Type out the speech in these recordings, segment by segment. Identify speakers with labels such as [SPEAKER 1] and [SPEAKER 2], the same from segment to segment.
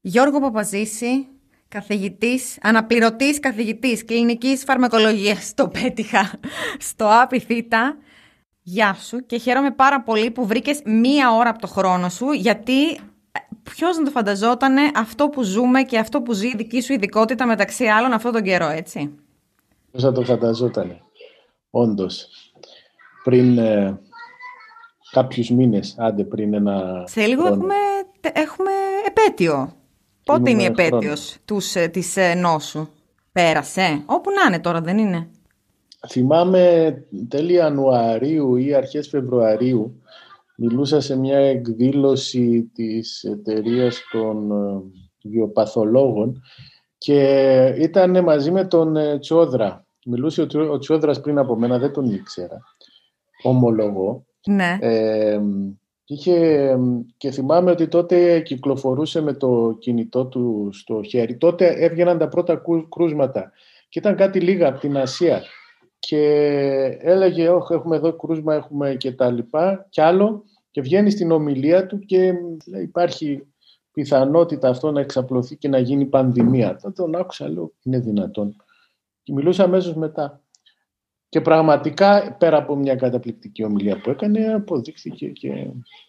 [SPEAKER 1] Γιώργο Παπαζήση, καθηγητής, αναπληρωτής καθηγητής κλινικής φαρμακολογίας. Το πέτυχα στο ΑΠΙ Θήτα. Γεια σου και χαίρομαι πάρα πολύ που βρήκες μία ώρα από το χρόνο σου, γιατί ποιος να το φανταζότανε αυτό που ζούμε και αυτό που ζει η δική σου ειδικότητα μεταξύ άλλων αυτόν τον καιρό, έτσι.
[SPEAKER 2] Ποιος θα το φανταζότανε, όντως. Πριν κάποιους μήνες, άντε πριν ένα
[SPEAKER 1] Σε λίγο
[SPEAKER 2] χρόνο.
[SPEAKER 1] έχουμε επέτειο. Πότε είναι η
[SPEAKER 2] Κλείνουμε
[SPEAKER 1] επέτειος της νόσου? Πέρασε, όπου να είναι τώρα, δεν είναι?
[SPEAKER 2] Θυμάμαι τέλη Ιανουαρίου ή αρχές Φεβρουαρίου μιλούσα σε μια εκδήλωση της εταιρείας των βιοπαθολόγων και ήταν μαζί με τον Τσιόδρα. Μιλούσε ο Τσιόδρας πριν από μένα, δεν τον ήξερα. Ομολογώ.
[SPEAKER 1] Ναι.
[SPEAKER 2] Και θυμάμαι ότι τότε κυκλοφορούσε με το κινητό του στο χέρι. Τότε έβγαιναν τα πρώτα κρούσματα και ήταν κάτι λίγα από την Ασία. Και έλεγε, όχι, έχουμε εδώ κρούσμα, έχουμε και τα λοιπά, κι άλλο. Και βγαίνει στην ομιλία του και λέει, υπάρχει πιθανότητα αυτό να εξαπλωθεί και να γίνει πανδημία. Τότε τον άκουσα, λέω, είναι δυνατόν? Και μιλούσα αμέσως μετά. Και πραγματικά, πέρα από μια καταπληκτική ομιλία που έκανε, αποδείχθηκε και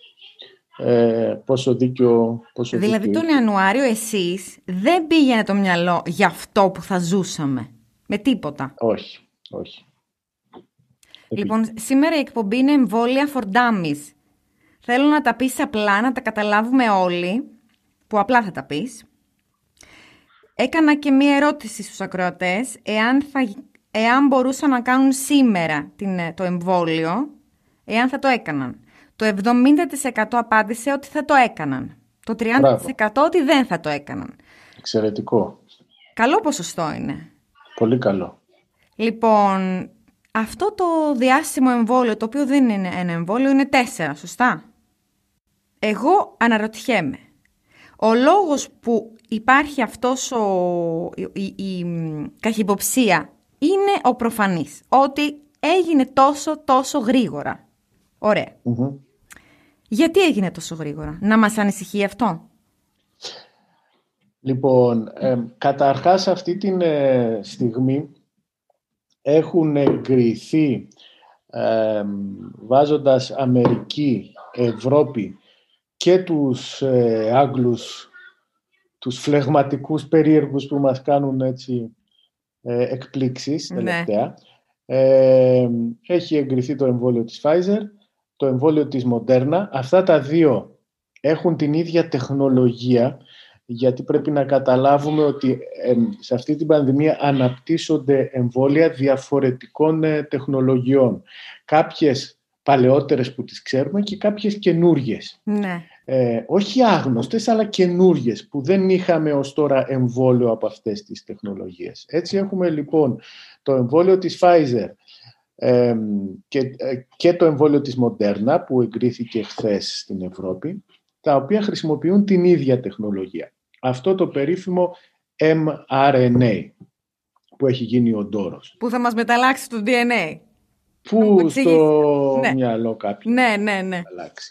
[SPEAKER 2] πόσο δίκιο.
[SPEAKER 1] Δηλαδή τον Ιανουάριο εσείς δεν πήγαινε το μυαλό για αυτό που θα ζούσαμε? Με τίποτα?
[SPEAKER 2] Όχι.
[SPEAKER 1] Λοιπόν, σήμερα η εκπομπή είναι εμβόλια for dummies. Θέλω να τα πεις απλά, να τα καταλάβουμε όλοι, που απλά θα τα πεις. Έκανα και μία ερώτηση στους ακροατές, εάν μπορούσαν να κάνουν σήμερα το εμβόλιο, εάν θα το έκαναν. Το 70% απάντησε ότι θα το έκαναν. Το 30% ότι δεν θα το έκαναν.
[SPEAKER 2] Εξαιρετικό.
[SPEAKER 1] Καλό ποσοστό είναι.
[SPEAKER 2] Πολύ καλό.
[SPEAKER 1] Λοιπόν, αυτό το διάσημο εμβόλιο, το οποίο δεν είναι ένα εμβόλιο, είναι 4, σωστά? Εγώ αναρωτιέμαι. Ο λόγος που υπάρχει αυτός η καχυποψία είναι ο προφανής. Ότι έγινε τόσο γρήγορα. Ωραία.
[SPEAKER 2] Mm-hmm.
[SPEAKER 1] Γιατί έγινε τόσο γρήγορα? Να μας ανησυχεί αυτό?
[SPEAKER 2] Λοιπόν, καταρχάς αυτή τη στιγμή έχουν εγκριθεί βάζοντας Αμερική, Ευρώπη και τους Άγγλους, τους φλεγματικούς περίεργους που μας κάνουν έτσι εκπλήξεις τελευταία. Έχει εγκριθεί το εμβόλιο της Pfizer, το εμβόλιο της Moderna. Αυτά τα δύο έχουν την ίδια τεχνολογία, γιατί πρέπει να καταλάβουμε ότι σε αυτή την πανδημία αναπτύσσονται εμβόλια διαφορετικών τεχνολογιών. Κάποιες παλαιότερες που τις ξέρουμε και κάποιες καινούργιες.
[SPEAKER 1] Ναι.
[SPEAKER 2] Όχι άγνωστες, αλλά καινούργιες, που δεν είχαμε ως τώρα εμβόλιο από αυτές τις τεχνολογίες. Έτσι έχουμε λοιπόν το εμβόλιο της Pfizer και το εμβόλιο της Moderna που εγκρίθηκε χθες στην Ευρώπη, τα οποία χρησιμοποιούν την ίδια τεχνολογία. Αυτό το περίφημο mRNA που έχει γίνει ο ντόρος.
[SPEAKER 1] Που θα μας μεταλλάξει το DNA.
[SPEAKER 2] Που στο μυαλό κάποιου
[SPEAKER 1] ναι.
[SPEAKER 2] αλλάξει.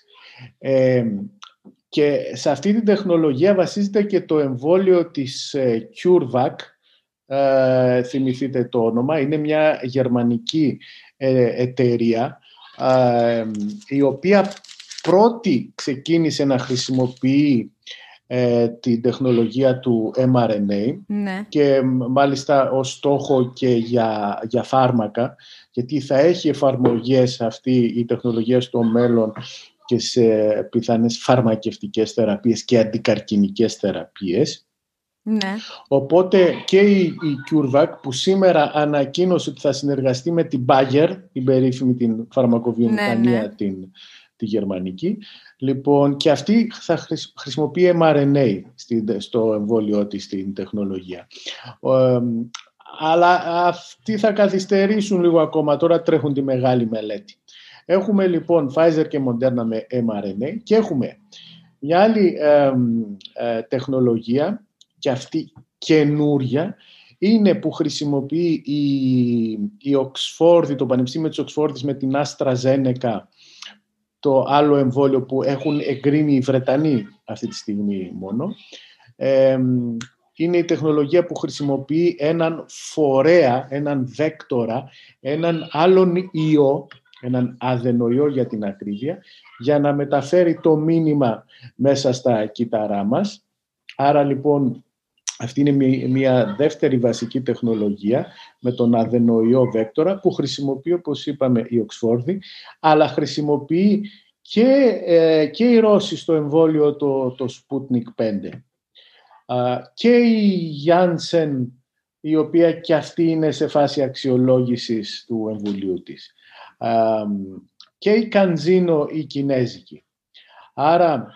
[SPEAKER 2] Και σε αυτή την τεχνολογία βασίζεται και το εμβόλιο της CureVac. Θυμηθείτε το όνομα. Είναι μια γερμανική εταιρεία η οποία πρώτη ξεκίνησε να χρησιμοποιεί την τεχνολογία του mRNA,
[SPEAKER 1] ναι.
[SPEAKER 2] Και μάλιστα ως στόχο και για φάρμακα, γιατί θα έχει εφαρμογές αυτή η τεχνολογία στο μέλλον και σε πιθανές φαρμακευτικές θεραπείες και αντικαρκινικές θεραπείες.
[SPEAKER 1] Ναι.
[SPEAKER 2] Οπότε και η CureVac που σήμερα ανακοίνωσε ότι θα συνεργαστεί με την Bayer, την περίφημη την φαρμακοβιομηχανία, τη γερμανική. Λοιπόν, και αυτή θα χρησιμοποιεί mRNA στο εμβόλιο της, στην τεχνολογία. Αλλά αυτοί θα καθυστερήσουν λίγο ακόμα, τώρα τρέχουν τη μεγάλη μελέτη. Έχουμε λοιπόν Pfizer και Moderna με mRNA και έχουμε μια άλλη τεχνολογία, και αυτή καινούρια, είναι που χρησιμοποιεί η Οξφόρδη, το Πανεπιστήμιο της Οξφόρδης με την AstraZeneca, το άλλο εμβόλιο που έχουν εγκρίνει οι Βρετανοί αυτή τη στιγμή μόνο. Είναι η τεχνολογία που χρησιμοποιεί έναν φορέα, έναν βέκτορα, έναν άλλον ιό, έναν αδενοϊό για την ακρίβεια, για να μεταφέρει το μήνυμα μέσα στα κύτταρά μας. Άρα λοιπόν αυτή είναι μια δεύτερη βασική τεχνολογία με τον αδενοϊό βέκτορα που χρησιμοποιεί, όπως είπαμε, η Οξφόρδη, αλλά χρησιμοποιεί και οι Ρώσοι στο εμβόλιο το Sputnik 5. Και η Janssen, η οποία και αυτή είναι σε φάση αξιολόγησης του εμβολίου της. Και η CanSino, η κινέζικη. Άρα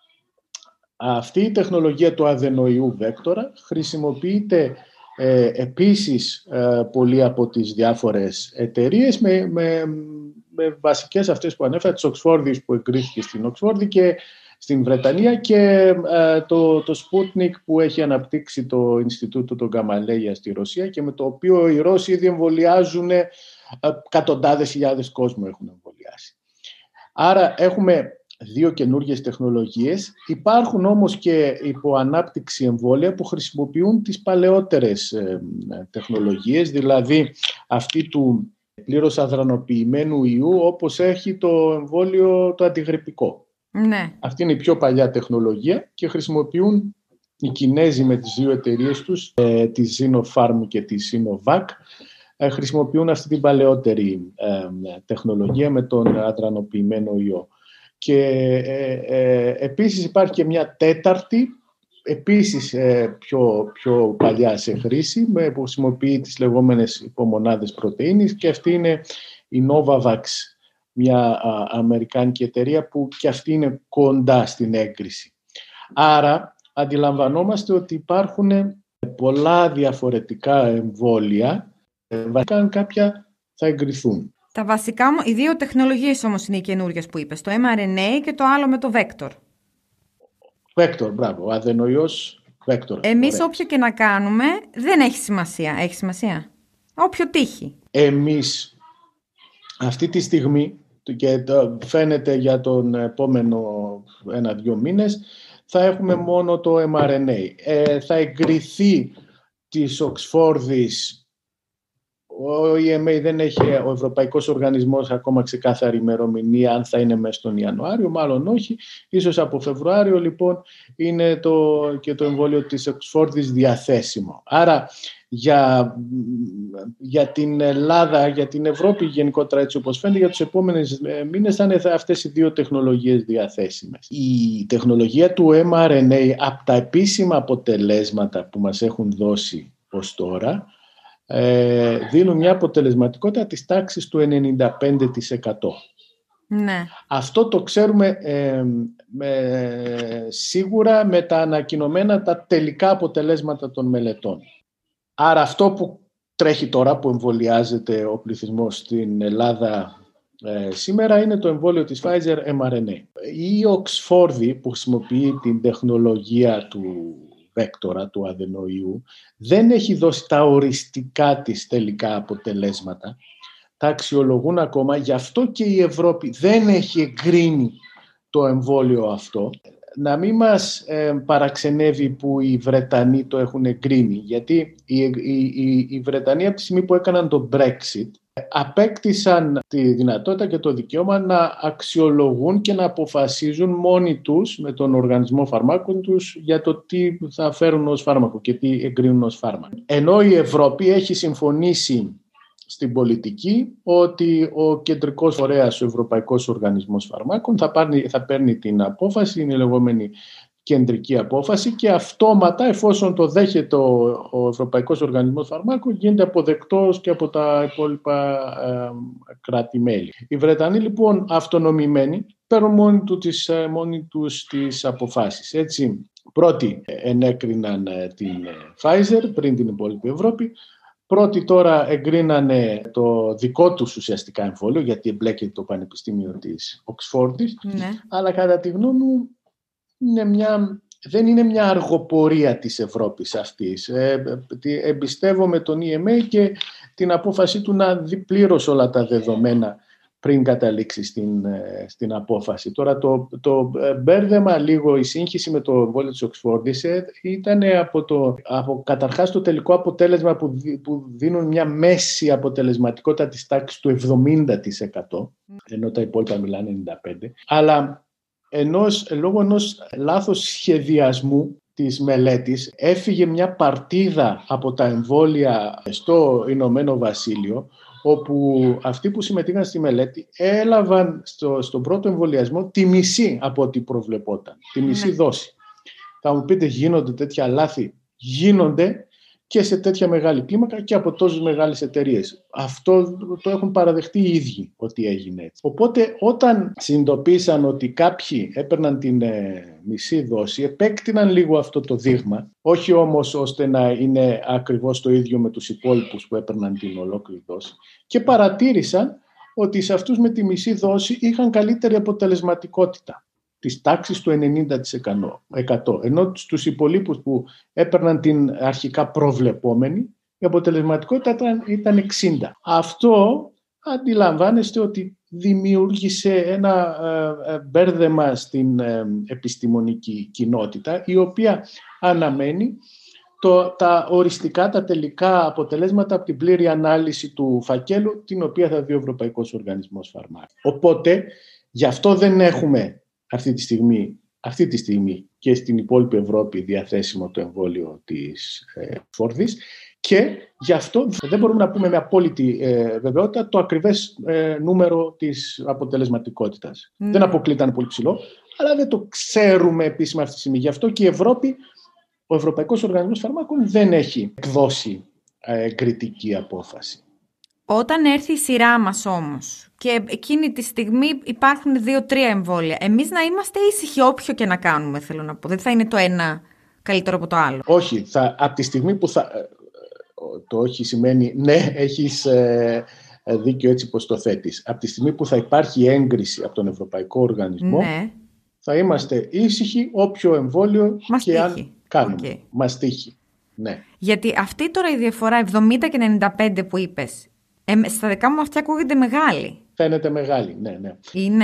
[SPEAKER 2] αυτή η τεχνολογία του αδενοϊού βέκτορα χρησιμοποιείται επίσης πολύ από τις διάφορες εταιρείες με βασικές αυτές που ανέφερα, της Οξφόρδης που εγκρίθηκε στην Οξφόρδη και στην Βρετανία και το Sputnik που έχει αναπτύξει το Ινστιτούτο των Γκαμαλέια στη Ρωσία και με το οποίο οι Ρώσοι ήδη εμβολιάζουν εκατοντάδες χιλιάδες κόσμου έχουν εμβολιάσει. Άρα έχουμε δύο καινούργιες τεχνολογίες. Υπάρχουν όμως και υποανάπτυξη εμβόλια που χρησιμοποιούν τις παλαιότερες τεχνολογίες, δηλαδή αυτή του πλήρως αδρανοποιημένου ιού, όπως έχει το εμβόλιο το αντιγρυπικό.
[SPEAKER 1] Ναι.
[SPEAKER 2] Αυτή είναι η πιο παλιά τεχνολογία και χρησιμοποιούν οι Κινέζοι με τις δύο εταιρείες τους, τη Sinopharm και τη Sinovac, χρησιμοποιούν αυτή την παλαιότερη τεχνολογία με τον αδρανοποιημένο ιό. Και επίσης υπάρχει και μια τέταρτη, επίσης πιο παλιά σε χρήση, που χρησιμοποιεί τις λεγόμενες υπομονάδες πρωτεΐνης και αυτή είναι η Novavax, μια αμερικάνικη εταιρεία που και αυτή είναι κοντά στην έγκριση. Άρα αντιλαμβανόμαστε ότι υπάρχουν πολλά διαφορετικά εμβόλια, βασικά κάποια θα εγκριθούν.
[SPEAKER 1] Τα βασικά, οι δύο τεχνολογίες όμως είναι οι καινούργιες που είπες, το mRNA και το άλλο με το vector.
[SPEAKER 2] Vector, μπράβο, ο αδενοϊός vector.
[SPEAKER 1] Εμείς
[SPEAKER 2] ωραία.
[SPEAKER 1] όποιο και να κάνουμε δεν έχει σημασία. Έχει σημασία? Όποιο τύχει.
[SPEAKER 2] Εμείς αυτή τη στιγμή, και φαίνεται για τον επόμενο 1-2 μήνες, θα έχουμε μόνο το mRNA. Θα εγκριθεί της Οξφόρδης. Ο EMA δεν έχει, ο Ευρωπαϊκός Οργανισμός, ακόμα ξεκάθαρη ημερομηνία αν θα είναι μέσα στον Ιανουάριο, μάλλον όχι. Ίσως από Φεβρουάριο λοιπόν είναι και το εμβόλιο της Οξφόρδης διαθέσιμο. Άρα για την Ελλάδα, για την Ευρώπη γενικότερα, έτσι όπως φαίνεται, για τους επόμενους μήνες θα είναι αυτές οι δύο τεχνολογίες διαθέσιμες. Η τεχνολογία του mRNA, από τα επίσημα αποτελέσματα που μας έχουν δώσει ως τώρα, δίνουν μια αποτελεσματικότητα της τάξης του 95%.
[SPEAKER 1] Ναι.
[SPEAKER 2] Αυτό το ξέρουμε σίγουρα με τα ανακοινωμένα τα τελικά αποτελέσματα των μελετών. Άρα αυτό που τρέχει τώρα, που εμβολιάζεται ο πληθυσμός στην Ελλάδα σήμερα, είναι το εμβόλιο της Pfizer mRNA. Η Οξφόρδη που χρησιμοποιεί την τεχνολογία του βέκτορα, του αδενοϊού, δεν έχει δώσει τα οριστικά της τελικά αποτελέσματα. Τα αξιολογούν ακόμα, γι' αυτό και η Ευρώπη δεν έχει εγκρίνει το εμβόλιο αυτό. Να μην μας παραξενεύει που οι Βρετανοί το έχουν εγκρίνει, γιατί οι Βρετανοί από τη στιγμή που έκαναν το Brexit απέκτησαν τη δυνατότητα και το δικαίωμα να αξιολογούν και να αποφασίζουν μόνοι τους με τον οργανισμό φαρμάκων τους για το τι θα φέρουν ως φάρμακο και τι εγκρίνουν ως φάρμακο. Ενώ η Ευρώπη έχει συμφωνήσει στην πολιτική ότι ο κεντρικός φορέας, ο Ευρωπαϊκός Οργανισμός Φαρμάκων, θα παίρνει την απόφαση, είναι η λεγόμενη κεντρική απόφαση, και αυτόματα, εφόσον το δέχεται ο Ευρωπαϊκός Οργανισμός Φαρμάκων, γίνεται αποδεκτός και από τα υπόλοιπα κράτη-μέλη. Οι Βρετανοί λοιπόν αυτονομημένοι παίρνουν μόνοι τους τις αποφάσεις. Έτσι, πρώτοι ενέκριναν την Pfizer πριν την υπόλοιπη Ευρώπη. Πρώτοι τώρα εγκρίνανε το δικό τους ουσιαστικά εμβόλιο, γιατί εμπλέκεται το Πανεπιστήμιο της Οξφόρδης.
[SPEAKER 1] Ναι.
[SPEAKER 2] Αλλά κατά τη γνώμη μου δεν είναι μια αργοπορία της Ευρώπης αυτής. Εμπιστεύομαι τον EMA και την απόφαση του να δει πλήρως όλα τα δεδομένα πριν καταλήξει στην απόφαση. Τώρα το μπέρδεμα λίγο, η σύγχυση με το εμβόλιο της Οξφόρδης ήταν από καταρχάς το τελικό αποτέλεσμα που δίνουν μια μέση αποτελεσματικότητα της τάξης του 70%, ενώ τα υπόλοιπα μιλάνε 95%, αλλά λόγω ενός λάθος σχεδιασμού της μελέτης έφυγε μια παρτίδα από τα εμβόλια στο Ηνωμένο Βασίλειο, όπου αυτοί που συμμετείχαν στη μελέτη έλαβαν στον πρώτο εμβολιασμό τη μισή από ό,τι προβλεπόταν, τη μισή δόση. Θα μου πείτε, γίνονται τέτοια λάθη? Γίνονται και σε τέτοια μεγάλη κλίμακα και από τόσες μεγάλες εταιρείες. Αυτό το έχουν παραδεχτεί οι ίδιοι ότι έγινε έτσι. Οπότε όταν συνειδητοποίησαν ότι κάποιοι έπαιρναν την μισή δόση, επέκτηναν λίγο αυτό το δείγμα, όχι όμως ώστε να είναι ακριβώς το ίδιο με τους υπόλοιπους που έπαιρναν την ολόκληρη δόση, και παρατήρησαν ότι σε αυτούς με τη μισή δόση είχαν καλύτερη αποτελεσματικότητα της τάξης του 90%. Ενώ στους υπολείπους που έπαιρναν την αρχικά προβλεπόμενη, η αποτελεσματικότητα ήταν 60%. Αυτό αντιλαμβάνεστε ότι δημιούργησε ένα μπέρδεμα στην επιστημονική κοινότητα, η οποία αναμένει τα οριστικά, τα τελικά αποτελέσματα από την πλήρη ανάλυση του φακέλου, την οποία θα δει ο Ευρωπαϊκός Οργανισμός Φαρμάκων. Οπότε, γι' αυτό δεν έχουμε αυτή τη στιγμή και στην υπόλοιπη Ευρώπη διαθέσιμο το εμβόλιο της Οξφόρδης, και γι' αυτό δεν μπορούμε να πούμε με απόλυτη βεβαιότητα το ακριβές νούμερο της αποτελεσματικότητας. Δεν αποκλείται πολύ ψηλό, αλλά δεν το ξέρουμε επίσημα αυτή τη στιγμή. Γι' αυτό και η Ευρώπη, ο Ευρωπαϊκός Οργανισμός Φαρμάκων δεν έχει εκδώσει κριτική απόφαση.
[SPEAKER 1] Όταν έρθει η σειρά μας όμως και εκείνη τη στιγμή υπάρχουν 2-3 εμβόλια, εμείς να είμαστε ήσυχοι όποιο και να κάνουμε, θέλω να πω. Δεν θα είναι το ένα καλύτερο από το άλλο.
[SPEAKER 2] Όχι, από τη στιγμή που το όχι σημαίνει ναι, έχεις δίκιο έτσι πως το θέτεις. Από τη στιγμή που θα υπάρχει έγκριση από τον Ευρωπαϊκό Οργανισμό, ναι, θα είμαστε ήσυχοι όποιο εμβόλιο και αν κάνουμε. Μας τύχει. Ναι.
[SPEAKER 1] Γιατί αυτή τώρα η διαφορά 70 και 95 που είπες, στα δικά μου αυτιά ακούγεται μεγάλη.
[SPEAKER 2] Φαίνεται μεγάλη, ναι.
[SPEAKER 1] Είναι.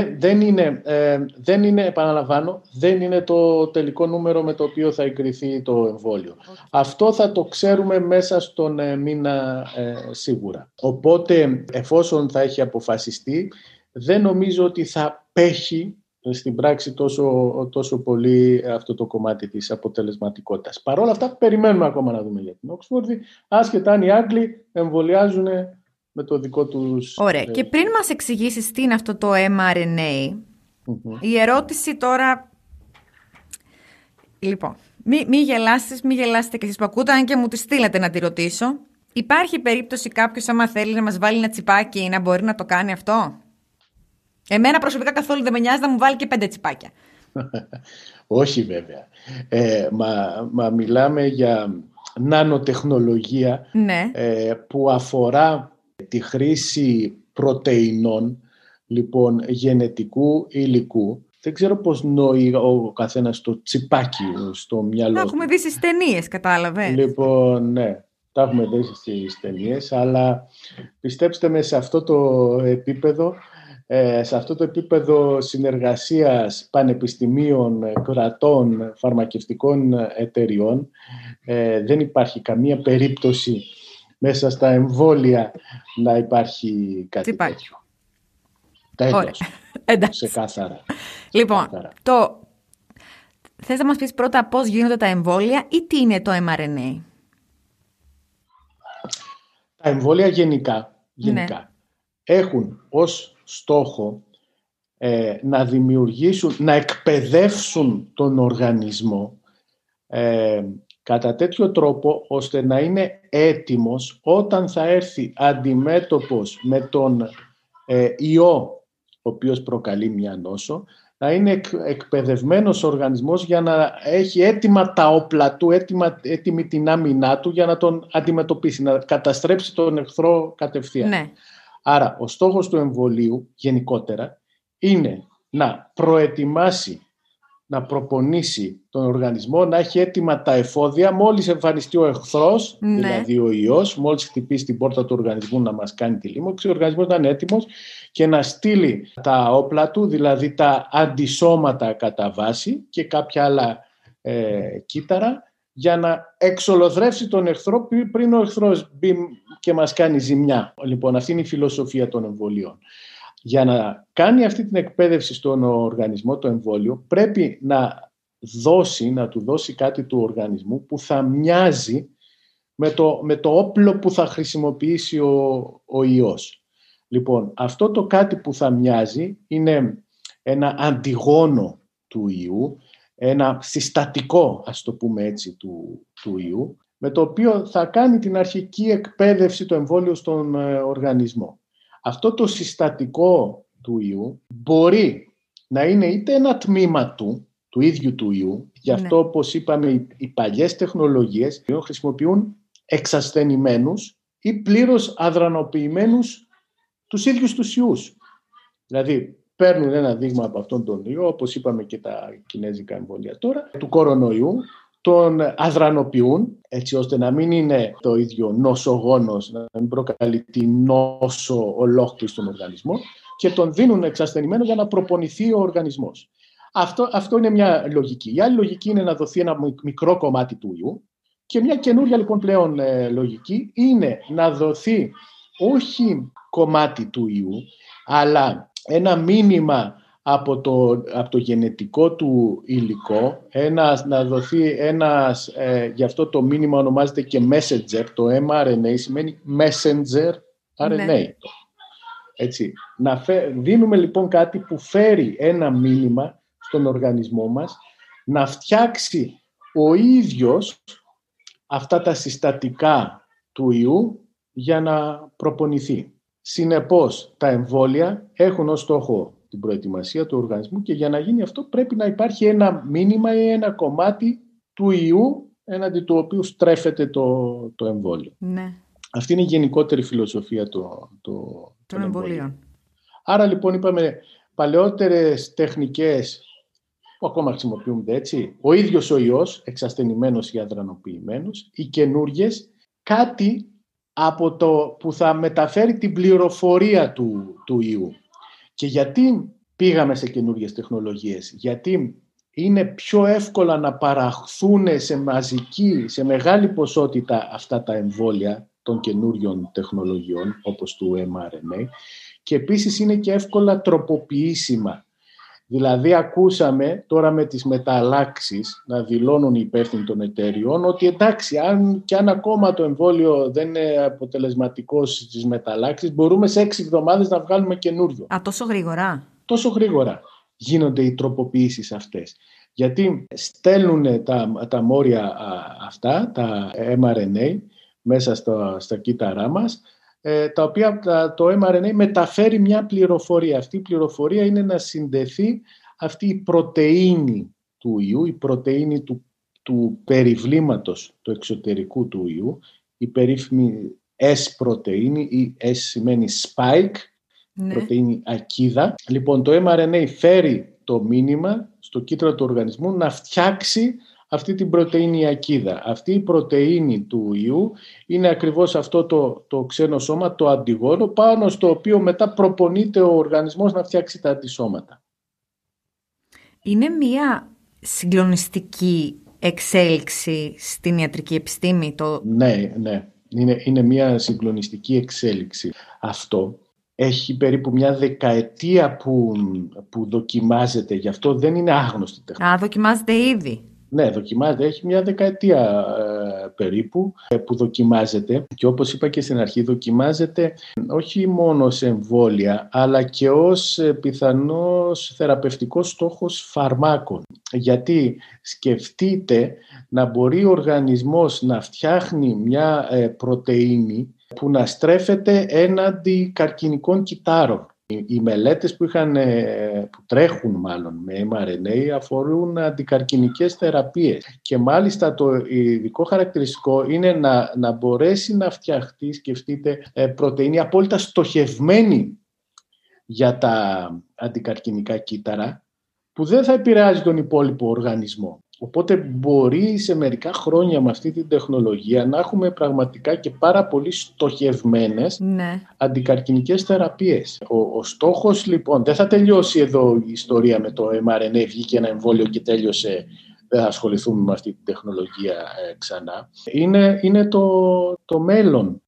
[SPEAKER 2] Δεν είναι, επαναλαμβάνω, δεν είναι το τελικό νούμερο με το οποίο θα εγκριθεί το εμβόλιο. Αυτό θα το ξέρουμε μέσα στον μήνα σίγουρα. Οπότε, εφόσον θα έχει αποφασιστεί, δεν νομίζω ότι θα πέχει στην πράξη τόσο πολύ αυτό το κομμάτι της αποτελεσματικότητας. Παρ' όλα αυτά, περιμένουμε ακόμα να δούμε για την Οξφόρδη, άσχετα αν οι Άγγλοι εμβολιάζουν με το δικό τους...
[SPEAKER 1] Ωραία. Και πριν μας εξηγήσεις τι είναι αυτό το mRNA, η ερώτηση τώρα... Λοιπόν, μη γελάσετε και εσείς που ακούτε, αν και μου τη στείλατε να τη ρωτήσω. Υπάρχει περίπτωση κάποιος, άμα θέλει να μας βάλει ένα τσιπάκι, να μπορεί να το κάνει αυτό? Εμένα προσωπικά καθόλου δεν με νοιάζει να μου βάλει και 5 τσιπάκια.
[SPEAKER 2] Όχι βέβαια. Μα μιλάμε για νανοτεχνολογία, ναι, που αφορά τη χρήση πρωτεϊνών, λοιπόν, γενετικού υλικού. Δεν ξέρω πώς νοεί ο καθένας το τσιπάκι στο μυαλό του.
[SPEAKER 1] Τα έχουμε δει στις ταινίες, κατάλαβες.
[SPEAKER 2] Λοιπόν, ναι, τα έχουμε δει στις ταινίες, αλλά πιστέψτε με, σε αυτό το επίπεδο συνεργασίας πανεπιστημίων, κρατών, φαρμακευτικών εταιριών, δεν υπάρχει καμία περίπτωση μέσα στα εμβόλια να υπάρχει κάτι τέτοιο. Τέλος. Ξεκάθαρα.
[SPEAKER 1] Λοιπόν, θες να μας πεις πρώτα πώς γίνονται τα εμβόλια ή τι είναι το mRNA?
[SPEAKER 2] Τα εμβόλια γενικά
[SPEAKER 1] ναι,
[SPEAKER 2] έχουν ως στόχο να δημιουργήσουν, να εκπαιδεύσουν τον οργανισμό κατά τέτοιο τρόπο ώστε να είναι έτοιμος όταν θα έρθει αντιμέτωπος με τον ιό ο οποίος προκαλεί μια νόσο, να είναι εκπαιδευμένος ο οργανισμός για να έχει έτοιμα τα όπλα του, έτοιμη την άμυνά του για να τον αντιμετωπίσει, να καταστρέψει τον εχθρό κατευθείαν.
[SPEAKER 1] Ναι.
[SPEAKER 2] Άρα ο στόχος του εμβολίου γενικότερα είναι να προετοιμάσει να προπονήσει τον οργανισμό, να έχει έτοιμα τα εφόδια μόλις εμφανιστεί ο εχθρός, δηλαδή ο ιός, μόλις χτυπήσει την πόρτα του οργανισμού να μας κάνει τη λίμωξη, ο οργανισμός να είναι έτοιμος και να στείλει τα όπλα του, δηλαδή τα αντισώματα κατά βάση και κάποια άλλα κύτταρα, για να εξολοθρεύσει τον εχθρό πριν ο εχθρός μπει και μας κάνει ζημιά. Λοιπόν, αυτή είναι η φιλοσοφία των εμβολίων. Για να κάνει αυτή την εκπαίδευση στον οργανισμό το εμβόλιο, πρέπει να του δώσει κάτι του οργανισμού που θα μοιάζει με το όπλο που θα χρησιμοποιήσει ο ιός. Λοιπόν, αυτό το κάτι που θα μοιάζει είναι ένα αντιγόνο του ιού, ένα συστατικό, ας το πούμε έτσι, του ιού, με το οποίο θα κάνει την αρχική εκπαίδευση το εμβόλιο στον οργανισμό. Αυτό το συστατικό του ιού μπορεί να είναι είτε ένα τμήμα του ίδιου του ιού, γι' αυτό όπως είπαμε οι παλιές τεχνολογίες χρησιμοποιούν εξασθενημένους ή πλήρως αδρανοποιημένους τους ίδιους τους ιούς. Δηλαδή παίρνουν ένα δείγμα από αυτόν τον ιό, όπως είπαμε και τα κινέζικα εμβόλια τώρα, του κορονοϊού, τον αδρανοποιούν, έτσι ώστε να μην είναι το ίδιο νοσογόνος, να μην προκαλεί τη νόσο ολόκληρη στον οργανισμό, και τον δίνουν εξασθενημένο για να προπονηθεί ο οργανισμός. Αυτό είναι μια λογική. Η άλλη λογική είναι να δοθεί ένα μικρό κομμάτι του ιού, και μια καινούρια λοιπόν πλέον λογική είναι να δοθεί όχι κομμάτι του ιού, αλλά ένα μήνυμα από το γενετικό του υλικό, να δοθεί γι' αυτό το μήνυμα ονομάζεται και messenger, το mRNA σημαίνει messenger RNA. Έτσι, δίνουμε λοιπόν κάτι που φέρει ένα μήνυμα στον οργανισμό μας, να φτιάξει ο ίδιος αυτά τα συστατικά του ιού για να προπονηθεί. Συνεπώς, τα εμβόλια έχουν ως στόχο την προετοιμασία του οργανισμού, και για να γίνει αυτό πρέπει να υπάρχει ένα μήνυμα ή ένα κομμάτι του ιού έναντι του οποίου στρέφεται το εμβόλιο. Ναι. Αυτή είναι η γενικότερη φιλοσοφία των εμβολίων. Άρα λοιπόν είπαμε παλαιότερες τεχνικές που ακόμα χρησιμοποιούνται έτσι, ο ίδιος ο ιός, εξασθενημένος ή αδρανοποιημένος, οι καινούργιες, κάτι από που θα μεταφέρει την πληροφορία του ιού. Και γιατί πήγαμε σε καινούργιες τεχνολογίες? Γιατί είναι πιο εύκολα να παραχθούν σε μεγάλη ποσότητα αυτά τα εμβόλια των καινούριων τεχνολογιών, όπως του mRNA, και επίσης είναι και εύκολα τροποποιήσιμα. Δηλαδή ακούσαμε τώρα με τις μεταλλάξεις να δηλώνουν οι υπεύθυνοι των εταιριών ότι εντάξει, αν ακόμα το εμβόλιο δεν είναι αποτελεσματικό στις μεταλλάξεις, μπορούμε σε 6 εβδομάδες να βγάλουμε καινούριο.
[SPEAKER 1] Τόσο γρήγορα?
[SPEAKER 2] Τόσο γρήγορα γίνονται οι τροποποιήσεις αυτές. Γιατί στέλνουν τα μόρια αυτά, τα mRNA, μέσα στα κύτταρά μας, τα οποία το mRNA μεταφέρει μια πληροφορία. Αυτή η πληροφορία είναι να συνδεθεί αυτή η πρωτεΐνη του ιού, η πρωτεΐνη του περιβλήματος του εξωτερικού του ιού, η περίφημη S-πρωτεΐνη, ή S σημαίνει spike, πρωτεΐνη ακίδα. Λοιπόν, το mRNA φέρει το μήνυμα στο κύτταρο του οργανισμού να φτιάξει αυτή την πρωτεΐνη ακίδα. Αυτή η πρωτεΐνη του ιού είναι ακριβώς αυτό το ξένο σώμα, το αντιγόνο, πάνω στο οποίο μετά προπονείται ο οργανισμός να φτιάξει τα αντισώματα.
[SPEAKER 1] Είναι μια συγκλονιστική εξέλιξη στην ιατρική επιστήμη.
[SPEAKER 2] Ναι. Είναι μια συγκλονιστική εξέλιξη αυτό. Έχει περίπου μια δεκαετία που δοκιμάζεται, γι' αυτό δεν είναι άγνωστη τεχνολογία.
[SPEAKER 1] Δοκιμάζεται ήδη.
[SPEAKER 2] Ναι, δοκιμάζεται. Έχει μια δεκαετία περίπου που δοκιμάζεται, και όπως είπα και στην αρχή, δοκιμάζεται όχι μόνο σε εμβόλια, αλλά και ως πιθανός θεραπευτικός στόχος φαρμάκων. Γιατί σκεφτείτε να μπορεί ο οργανισμός να φτιάχνει μια πρωτεΐνη που να στρέφεται έναντι καρκινικών κυττάρων. Οι μελέτες που τρέχουν μάλλον με mRNA αφορούν αντικαρκινικές θεραπείες, και μάλιστα το ειδικό χαρακτηριστικό είναι να μπορέσει να φτιαχτεί, σκεφτείτε, πρωτεΐνη απόλυτα στοχευμένη για τα αντικαρκινικά κύτταρα, που δεν θα επηρεάζει τον υπόλοιπο οργανισμό. Οπότε μπορεί σε μερικά χρόνια με αυτή την τεχνολογία να έχουμε πραγματικά και πάρα πολύ στοχευμένες αντικαρκινικές θεραπείες. Ο στόχος λοιπόν, δεν θα τελειώσει εδώ η ιστορία με το mRNA, βγήκε ένα εμβόλιο και τέλειωσε, δεν θα ασχοληθούμε με αυτή την τεχνολογία ξανά. Είναι το μέλλον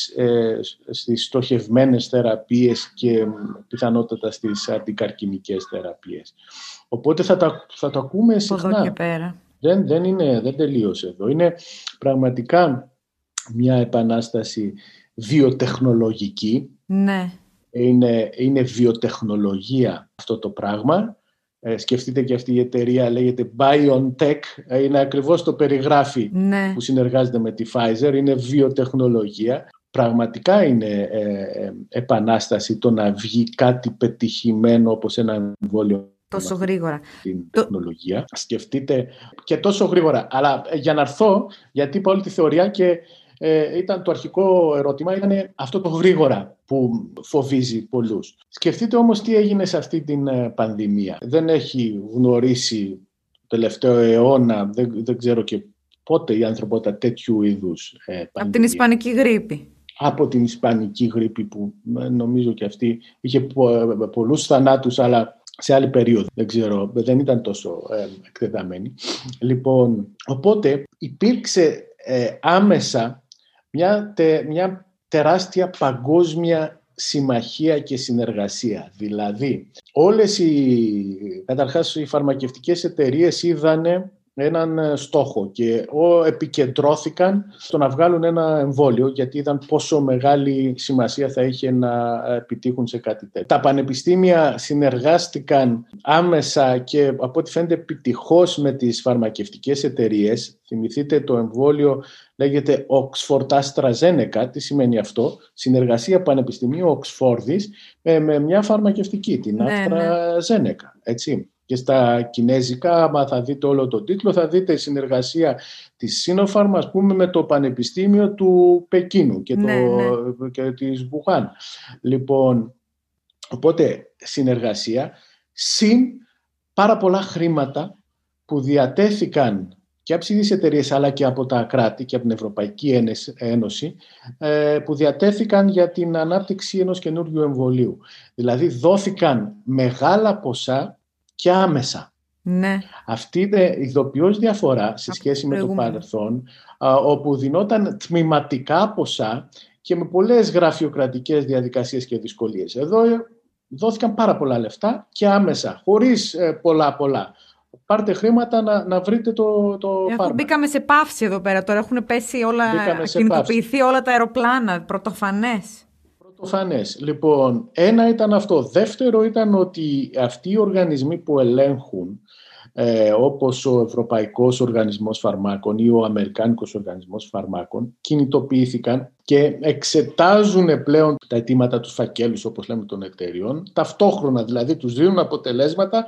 [SPEAKER 2] στις στοχευμένες θεραπείες και πιθανότατα στις αντικαρκινικές θεραπείες. Οπότε θα το ακούμε συχνά.
[SPEAKER 1] Από εδώ και πέρα.
[SPEAKER 2] Δεν τελείωσε εδώ. Είναι πραγματικά μια επανάσταση βιοτεχνολογική.
[SPEAKER 1] Ναι.
[SPEAKER 2] Είναι βιοτεχνολογία αυτό το πράγμα. Σκεφτείτε και αυτή η εταιρεία λέγεται BioNTech. Είναι ακριβώς το περιγράφει που συνεργάζεται με τη Pfizer. Είναι βιοτεχνολογία. Πραγματικά είναι επανάσταση το να βγει κάτι πετυχημένο όπως ένα εμβόλιο.
[SPEAKER 1] Τόσο γρήγορα.
[SPEAKER 2] Την τεχνολογία. Σκεφτείτε και τόσο γρήγορα. Αλλά για να έρθω, γιατί είπα όλη τη θεωρία και ήταν το αρχικό ερώτημα, ήταν αυτό το γρήγορα που φοβίζει πολλούς. Σκεφτείτε όμως τι έγινε σε αυτή την πανδημία. Δεν έχει γνωρίσει το τελευταίο αιώνα, δεν ξέρω και πότε η ανθρωπότητα τέτοιου είδους πανδημία.
[SPEAKER 1] Από την Ισπανική γρίπη.
[SPEAKER 2] Από την Ισπανική γρίπη που νομίζω και αυτή είχε πολλούς θανάτους, αλλά σε άλλη περίοδο, δεν ξέρω, δεν ήταν τόσο εκτεταμένη. Λοιπόν, οπότε υπήρξε άμεσα μια τεράστια παγκόσμια συμμαχία και συνεργασία. Δηλαδή, καταρχάς οι φαρμακευτικές εταιρείες είδανε έναν στόχο και επικεντρώθηκαν στο να βγάλουν ένα εμβόλιο, γιατί είδαν πόσο μεγάλη σημασία θα είχε να επιτύχουν σε κάτι τέτοιο. Τα πανεπιστήμια συνεργάστηκαν άμεσα και από ό,τι φαίνεται επιτυχώς με τις φαρμακευτικές εταιρείες. Θυμηθείτε, το εμβόλιο λέγεται Oxford AstraZeneca. Τι σημαίνει αυτό? Συνεργασία Πανεπιστημίου Οξφόρδης με μια φαρμακευτική, την AstraZeneca, έτσι. Και στα κινέζικα, άμα θα δείτε όλο τον τίτλο, θα δείτε η συνεργασία της Sinopharm, ας πούμε, με το Πανεπιστήμιο του Πεκίνου και της Βουχάν. Λοιπόν, οπότε συνεργασία, συν πάρα πολλά χρήματα που διατέθηκαν και από τις ίδιες εταιρείες, αλλά και από τα κράτη και από την Ευρωπαϊκή Ένωση, που διατέθηκαν για την ανάπτυξη ενός καινούριου εμβολίου. Δηλαδή δόθηκαν μεγάλα ποσά και άμεσα.
[SPEAKER 1] Ναι.
[SPEAKER 2] Αυτή είναι ειδοποιώς διαφορά σε σχέση με το παρελθόν, όπου δινόταν τμηματικά ποσά και με πολλές γραφειοκρατικές διαδικασίες και δυσκολίες. Εδώ δόθηκαν πάρα πολλά λεφτά και άμεσα, χωρίς πολλά. Πάρτε χρήματα να βρείτε το φάρμακο.
[SPEAKER 1] Μπήκαμε σε παύση εδώ πέρα. Τώρα έχουν πέσει όλα, κινητοποιηθεί όλα τα αεροπλάνα. Πρωτοφανές.
[SPEAKER 2] Λοιπόν, ένα ήταν αυτό. Δεύτερο ήταν ότι αυτοί οι οργανισμοί που ελέγχουν, όπως ο Ευρωπαϊκός Οργανισμός Φαρμάκων ή ο Αμερικάνικος Οργανισμός Φαρμάκων, κινητοποιήθηκαν και εξετάζουν πλέον τα αιτήματα, τους φακέλους, όπως λέμε, των εταιριών. Ταυτόχρονα δηλαδή τους δίνουν αποτελέσματα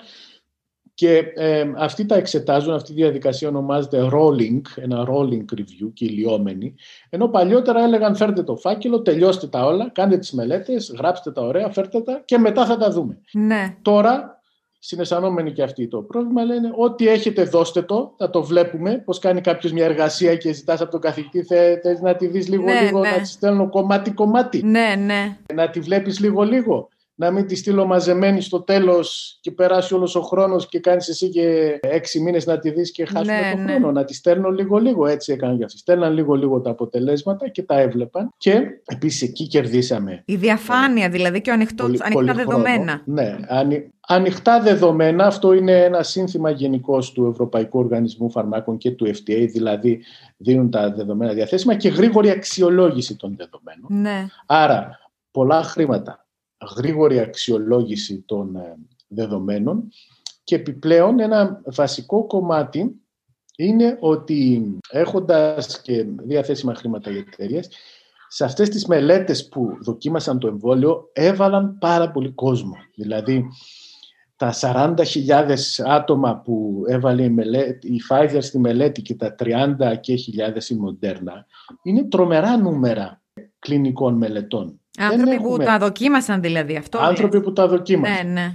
[SPEAKER 2] και αυτοί τα εξετάζουν. Αυτή η διαδικασία ονομάζεται ένα rolling review, κυλιόμενη. Ενώ παλιότερα έλεγαν φέρτε το φάκελο, τελειώστε τα όλα, κάντε τις μελέτες, γράψτε τα ωραία, φέρτε τα και μετά θα τα δούμε.
[SPEAKER 1] Ναι.
[SPEAKER 2] Τώρα, συναισθανόμενοι και αυτοί το πρόβλημα, λένε ό,τι έχετε δώστε το, θα το βλέπουμε, πώς κάνει κάποιος μια εργασία και ζητάς από τον καθηγητή, θες να τη δεις λίγο, να τη στέλνω κομμάτι.
[SPEAKER 1] Ναι.
[SPEAKER 2] Να τη βλέπεις λίγο. Να μην τη στείλω μαζεμένη στο τέλος και περάσει όλος ο χρόνος και κάνεις εσύ και 6 μήνες να τη δεις και χάσουμε τον χρόνο. Να τη στέλνω λίγο. Έτσι έκαναν για αυτοί. Στέλναν λίγο τα αποτελέσματα και τα έβλεπαν. Και επίσης εκεί κερδίσαμε.
[SPEAKER 1] Η διαφάνεια δηλαδή και ανοιχτά δεδομένα.
[SPEAKER 2] Ναι, ανοιχτά δεδομένα. Αυτό είναι ένα σύνθημα γενικώς του Ευρωπαϊκού Οργανισμού Φαρμάκων και του FDA. Δηλαδή δίνουν τα δεδομένα διαθέσιμα και γρήγορη αξιολόγηση των δεδομένων.
[SPEAKER 1] Ναι.
[SPEAKER 2] Άρα πολλά χρήματα. Γρήγορη αξιολόγηση των δεδομένων και επιπλέον ένα βασικό κομμάτι είναι ότι έχοντας και διαθέσιμα χρήματα οι εταιρείες, σε αυτές τις μελέτες που δοκίμασαν το εμβόλιο έβαλαν πάρα πολύ κόσμο. Δηλαδή τα 40.000 άτομα που έβαλε η Pfizer στη μελέτη και τα 30.000 η Moderna είναι τρομερά νούμερα κλινικών μελετών.
[SPEAKER 1] Άνθρωποι που τα δοκίμασαν δηλαδή αυτό.
[SPEAKER 2] Άνθρωποι που τα δοκίμασαν.
[SPEAKER 1] Ναι.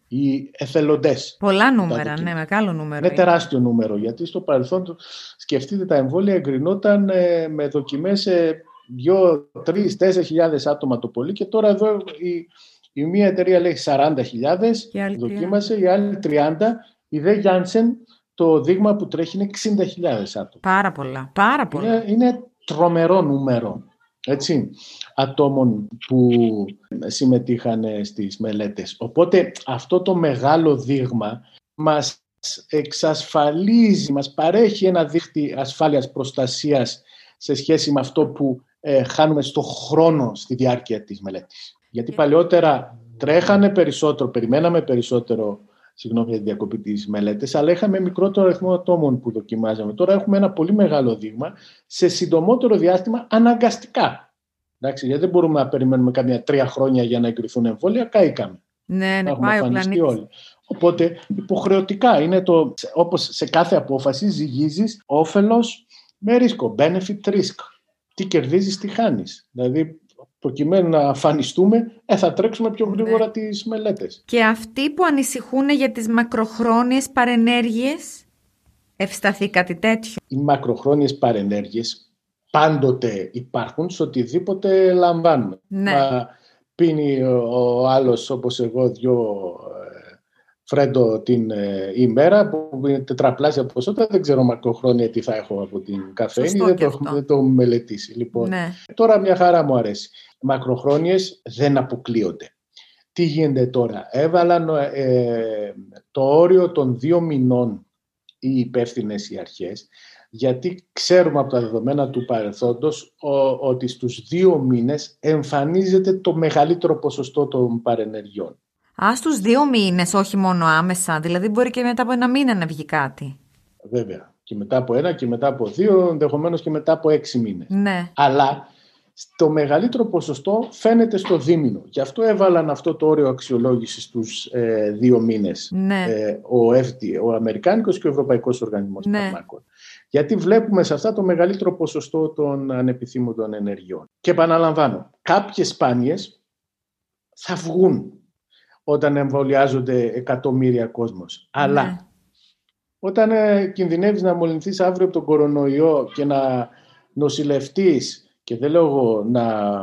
[SPEAKER 2] οι εθελοντές.
[SPEAKER 1] Πολλά νούμερα, ναι, μεγάλο νούμερο.
[SPEAKER 2] Είναι τεράστιο νούμερο, γιατί στο παρελθόν, σκεφτείτε, τα εμβόλια εγκρινόταν με δοκιμές σε 2, 3, 4.000 άτομα το πολύ, και τώρα εδώ η μία εταιρεία λέει 40.000, δοκίμασε, η άλλη 30, η δε Janssen, το δείγμα που τρέχει είναι 60.000 άτομα.
[SPEAKER 1] Πάρα πολλά, πάρα πολλά.
[SPEAKER 2] Είναι τρομερό νούμερο, έτσι, ατόμων που συμμετείχαν στις μελέτες. Οπότε αυτό το μεγάλο δείγμα μας εξασφαλίζει, μας παρέχει ένα δίχτυ ασφάλειας, προστασίας σε σχέση με αυτό που χάνουμε στο χρόνο στη διάρκεια της μελέτης. Γιατί παλαιότερα τρέχανε περισσότερο, περιμέναμε περισσότερο, συγγνώμη για τη διακοπή της μελέτης, αλλά είχαμε μικρότερο αριθμό ατόμων που δοκιμάζαμε. Τώρα έχουμε ένα πολύ μεγάλο δείγμα σε συντομότερο διάστημα αναγκαστικά. Εντάξει, γιατί δεν μπορούμε να περιμένουμε καμιά 3 χρόνια για να εγκριθούν εμβόλια, καήκαμε.
[SPEAKER 1] Ναι, πάει ο πλανήτης.
[SPEAKER 2] Όλοι. Οπότε υποχρεωτικά είναι όπως σε κάθε απόφαση ζυγίζεις όφελος με ρίσκο, benefit risk. Τι κερδίζεις, τι χάνεις. Δηλαδή, προκειμένου να αφανιστούμε, θα τρέξουμε πιο γρήγορα τις μελέτες.
[SPEAKER 1] Και αυτοί που ανησυχούν για τις μακροχρόνιες παρενέργειες, ευσταθεί κάτι τέτοιο?
[SPEAKER 2] Οι μακροχρόνιες παρενέργειες πάντοτε υπάρχουν σε οτιδήποτε λαμβάνουμε.
[SPEAKER 1] Ναι.
[SPEAKER 2] Μα πίνει ο άλλος, όπως εγώ, 2 φρέντο την ημέρα, που είναι τετραπλάσια ποσότητα, δεν ξέρω μακροχρόνια τι θα έχω από την καφέινη, δεν το έχω μελετήσει. Λοιπόν,
[SPEAKER 1] ναι.
[SPEAKER 2] Τώρα μια χαρά μου αρέσει. Μακροχρόνιες δεν αποκλείονται. Τι γίνεται τώρα? Έβαλαν το όριο των 2 μηνών οι υπεύθυνες οι αρχές, γιατί ξέρουμε από τα δεδομένα του παρελθόντος ότι στους 2 μήνες εμφανίζεται το μεγαλύτερο ποσοστό των παρενεργειών.
[SPEAKER 1] Στους 2 μήνες, όχι μόνο άμεσα, δηλαδή μπορεί και μετά από 1 μήνα να βγει κάτι.
[SPEAKER 2] Βέβαια, και μετά από 1 και μετά από 2, ενδεχομένως και μετά από 6 μήνες.
[SPEAKER 1] Ναι.
[SPEAKER 2] Αλλά το μεγαλύτερο ποσοστό φαίνεται στο δίμηνο. Γι' αυτό έβαλαν αυτό το όριο αξιολόγησης στους 2 μήνες.
[SPEAKER 1] Ναι.
[SPEAKER 2] Ο FDA, ο Αμερικάνικος και ο Ευρωπαϊκός Οργανισμός Φαρμάκων. Γιατί βλέπουμε σε αυτά το μεγαλύτερο ποσοστό των ανεπιθύμητων ενεργειών. Και επαναλαμβάνω, κάποιες σπάνιες θα βγουν όταν εμβολιάζονται εκατομμύρια κόσμος. Αλλά όταν κινδυνεύεις να μολυνθείς αύριο από τον κορονοϊό και να νοσηλευτείς, και δεν λέω εγώ να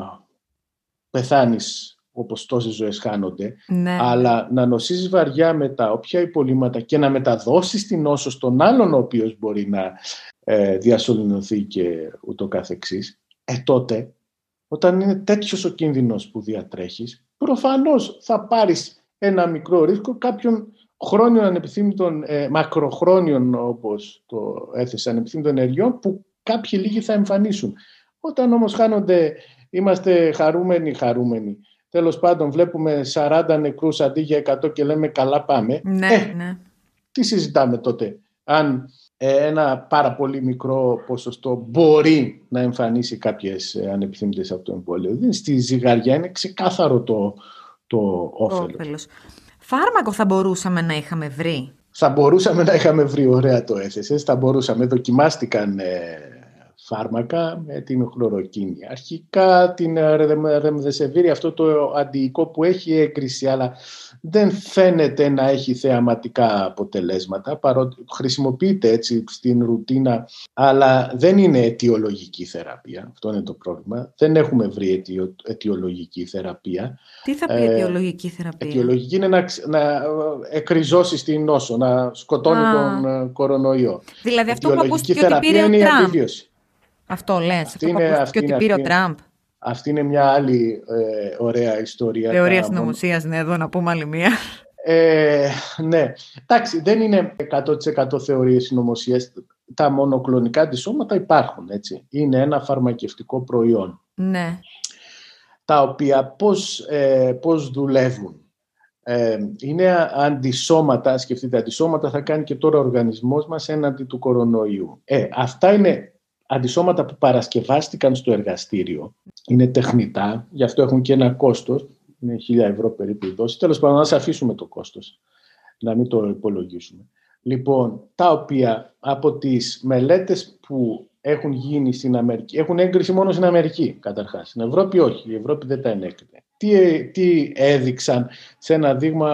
[SPEAKER 2] πεθάνεις όπως τόσες ζωές χάνονται, αλλά να νοσήσεις βαριά με τα όποια υπολείμματα και να μεταδώσεις την νόσο στον άλλον ο οποίος μπορεί να διασωληνωθεί και ούτω καθεξής, τότε, όταν είναι τέτοιος ο κίνδυνος που διατρέχεις, προφανώς θα πάρεις ένα μικρό ρίσκο κάποιων χρόνιων ανεπιθύμητων, μακροχρόνιων, όπως το έθεσε, ανεπιθύμητων ενεργειών, που κάποιοι λίγοι θα εμφανίσουν. Όταν όμως χάνονται, είμαστε χαρούμενοι. Τέλος πάντων, βλέπουμε 40 νεκρούς αντί για 100 και λέμε καλά πάμε.
[SPEAKER 1] Ναι.
[SPEAKER 2] Τι συζητάμε τότε? Αν ένα πάρα πολύ μικρό ποσοστό μπορεί να εμφανίσει κάποιες ανεπιθύμητες από το εμβόλιο. Στη ζυγαριά είναι ξεκάθαρο το όφελος.
[SPEAKER 1] Φάρμακο θα μπορούσαμε να είχαμε βρει?
[SPEAKER 2] Θα μπορούσαμε να είχαμε βρει, ωραία το έθεσες. Θα μπορούσαμε, δοκιμάστηκαν φάρμακα με την χλωροκίνη. Αρχικά την ρεμδεσεβίρη, αυτό το αντιϊκό που έχει έγκριση, αλλά δεν φαίνεται να έχει θεαματικά αποτελέσματα, παρότι χρησιμοποιείται έτσι στην ρουτίνα, αλλά δεν είναι αιτιολογική θεραπεία. Αυτό είναι το πρόβλημα. Δεν έχουμε βρει αιτιολογική θεραπεία.
[SPEAKER 1] Τι θα πει αιτιολογική θεραπεία?
[SPEAKER 2] Αιτιολογική είναι να εκριζώσει την νόσο, να σκοτώνει τον κορονοϊό.
[SPEAKER 1] Δηλαδή αυτό που ακούστηκε ότι πήρε ο Τραμπ. Αυτό λες, αυτό που ακούστηκε ότι πήρε ο Τραμπ.
[SPEAKER 2] Αυτή είναι μια άλλη ωραία ιστορία.
[SPEAKER 1] Θεωρία συνωμοσίας, ναι, εδώ να πούμε άλλη μία.
[SPEAKER 2] Ναι, εντάξει, δεν είναι 100% θεωρίες συνωμοσίας. Τα μονοκλονικά αντισώματα υπάρχουν, έτσι. Είναι ένα φαρμακευτικό προϊόν.
[SPEAKER 1] Ναι.
[SPEAKER 2] Τα οποία πώς δουλεύουν? Είναι αντισώματα, σκεφτείτε, αντισώματα θα κάνει και τώρα ο οργανισμός μας έναντι του κορονοϊού. Αυτά είναι αντισώματα που παρασκευάστηκαν στο εργαστήριο. Είναι τεχνητά, γι' αυτό έχουν και ένα κόστος. Είναι 1.000 ευρώ περίπου η δόση. Τέλος πάντων, να αφήσουμε το κόστος, να μην το υπολογίσουμε. Λοιπόν, τα οποία από τις μελέτες που έχουν γίνει στην Αμερική, έχουν έγκριση μόνο στην Αμερική καταρχάς. Στην Ευρώπη όχι, η Ευρώπη δεν τα ενέκρινε. Τι έδειξαν σε ένα δείγμα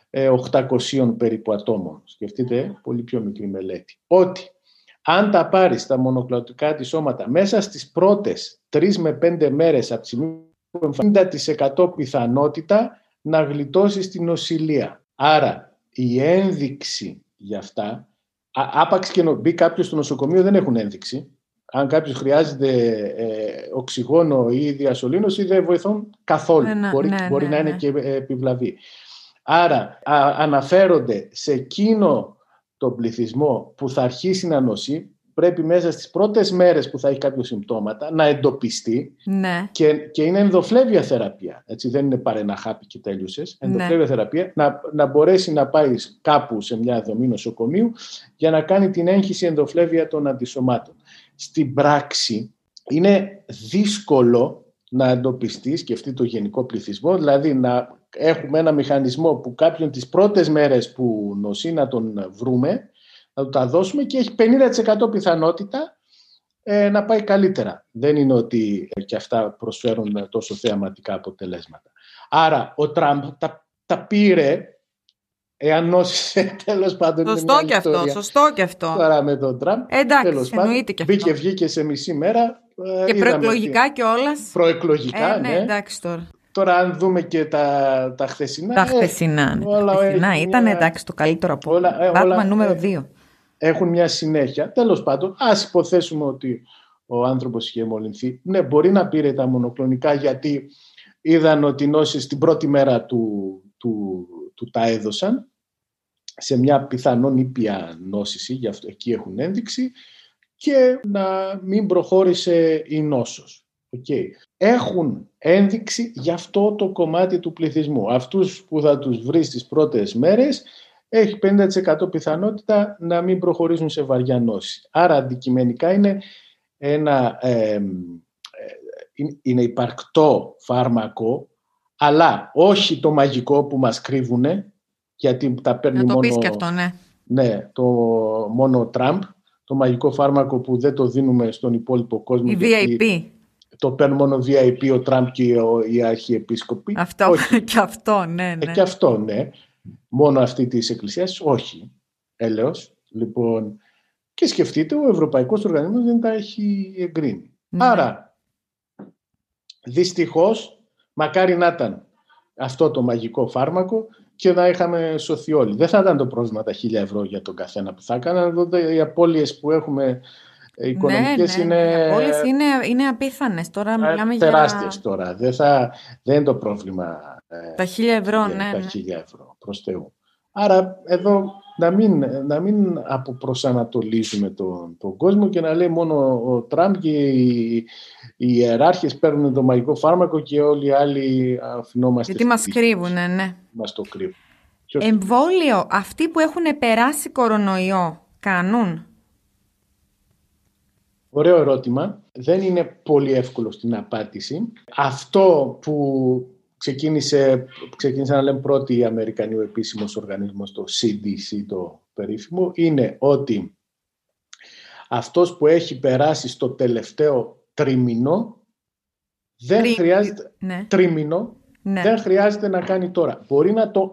[SPEAKER 2] 800 περίπου ατόμων. Σκεφτείτε, πολύ πιο μικρή μελέτη. Ότι αν τα πάρεις τα μονοκλονικά αντισώματα μέσα στις πρώτες 3 με 5 μέρες από τη στιγμή που εμφανίζεται 50% πιθανότητα να γλιτώσεις την νοσηλεία. Άρα η ένδειξη για αυτά, άπαξ και μπει κάποιος στο νοσοκομείο, δεν έχουν ένδειξη. Αν κάποιος χρειάζεται οξυγόνο ή διασωλήνωση, δεν βοηθούν καθόλου. Μπορεί να είναι και επιβλαβή. Άρα αναφέρονται σε εκείνο τον πληθυσμό που θα αρχίσει να νοσεί, πρέπει μέσα στις πρώτες μέρες που θα έχει κάποια συμπτώματα να εντοπιστεί, και είναι ενδοφλέβεια θεραπεία. Έτσι, δεν είναι πάρε ένα χάπι και τέλειωσες. Ενδοφλέβεια θεραπεία, να μπορέσει να πάει κάπου σε μια δομή νοσοκομείου για να κάνει την έγχυση ενδοφλέβεια των αντισωμάτων. Στην πράξη είναι δύσκολο να εντοπιστεί, σκεφτεί το γενικό πληθυσμό, δηλαδή να έχουμε ένα μηχανισμό που κάποιον τις πρώτες μέρες που νοσεί να τον βρούμε, να του τα δώσουμε και έχει 50% πιθανότητα να πάει καλύτερα. Δεν είναι ότι και αυτά προσφέρουν τόσο θεαματικά αποτελέσματα. Άρα ο Τραμπ τα πήρε, εάν νόσησε, τέλος πάντων.
[SPEAKER 1] Σωστό και αυτό.
[SPEAKER 2] Τώρα με τον Τραμπ,
[SPEAKER 1] εντάξει, εννοείται και αυτό.
[SPEAKER 2] Μπήκε, βγήκε σε μισή μέρα.
[SPEAKER 1] Και προεκλογικά κιόλας.
[SPEAKER 2] Προεκλογικά, ναι.
[SPEAKER 1] Εντάξει τώρα.
[SPEAKER 2] Τώρα αν δούμε και τα χθεσινά.
[SPEAKER 1] Τα χθεσινά ήταν εντάξει το καλύτερο από όλα. Βάτμα νούμερο 2.
[SPEAKER 2] Έχουν μια συνέχεια. Τέλος πάντων, ας υποθέσουμε ότι ο άνθρωπος είχε μολυνθεί. Ναι, μπορεί να πήρε τα μονοκλονικά γιατί είδαν ότι νόσες την πρώτη μέρα του τα έδωσαν σε μια πιθανόν ήπια νόσηση, γι' αυτό εκεί έχουν ένδειξη, και να μην προχώρησε η νόσος. Okay. Έχουν ένδειξη για αυτό το κομμάτι του πληθυσμού. Αυτούς που θα τους βρει στις πρώτες μέρες έχει 50% πιθανότητα να μην προχωρήσουν σε βαριά νόση. Άρα αντικειμενικά είναι είναι υπαρκτό φάρμακο, αλλά όχι το μαγικό που μας κρύβουνε, γιατί τα παίρνει μόνο...
[SPEAKER 1] πεις και αυτό, ναι.
[SPEAKER 2] Ναι, μόνο ο Τραμπ, το μαγικό φάρμακο που δεν το δίνουμε στον υπόλοιπο κόσμο.
[SPEAKER 1] Η VIP.
[SPEAKER 2] Το παίρνουν μόνο VIP ο Τραμπ και οι αρχιεπίσκοποι.
[SPEAKER 1] Αυτό, και αυτό, ναι.
[SPEAKER 2] Και αυτό, ναι. Μόνο αυτή της Εκκλησίας, όχι. Έλεος. Λοιπόν, και σκεφτείτε, ο Ευρωπαϊκός Οργανισμός δεν τα έχει εγκρίνει. Άρα, δυστυχώς, μακάρι να ήταν αυτό το μαγικό φάρμακο και να είχαμε σωθεί όλοι. Δεν θα ήταν το πρόβλημα τα 1.000 ευρώ για τον καθένα που θα έκαναν. Οι απώλειες που έχουμε οικονομικές
[SPEAKER 1] είναι απίθανες. Τώρα μιλάμε
[SPEAKER 2] τεράστιες τώρα. Δεν είναι το πρόβλημα
[SPEAKER 1] τα 1.000 ευρώ,
[SPEAKER 2] τα 1.000 ευρώ, προς Θεού. Άρα εδώ να μην αποπροσανατολίζουμε τον κόσμο και να λέει μόνο ο Τραμπ και οι ιεράρχες παίρνουν το μαγικό φάρμακο και όλοι οι άλλοι αφινόμαστε.
[SPEAKER 1] Γιατί μας κρύβουν, ναι.
[SPEAKER 2] Μας το κρύβουν.
[SPEAKER 1] Εμβόλιο, αυτοί που έχουν περάσει κορονοϊό κάνουν?
[SPEAKER 2] Ωραίο ερώτημα. Δεν είναι πολύ εύκολο στην απάντηση. Αυτό που ξεκίνησε να λέμε πρώτοι οι Αμερικανοί, ο επίσημος οργανισμός, το CDC, το περίφημο, είναι ότι αυτός που έχει περάσει στο τελευταίο τρίμηνο δεν χρειάζεται, δεν χρειάζεται να κάνει τώρα. Μπορεί να το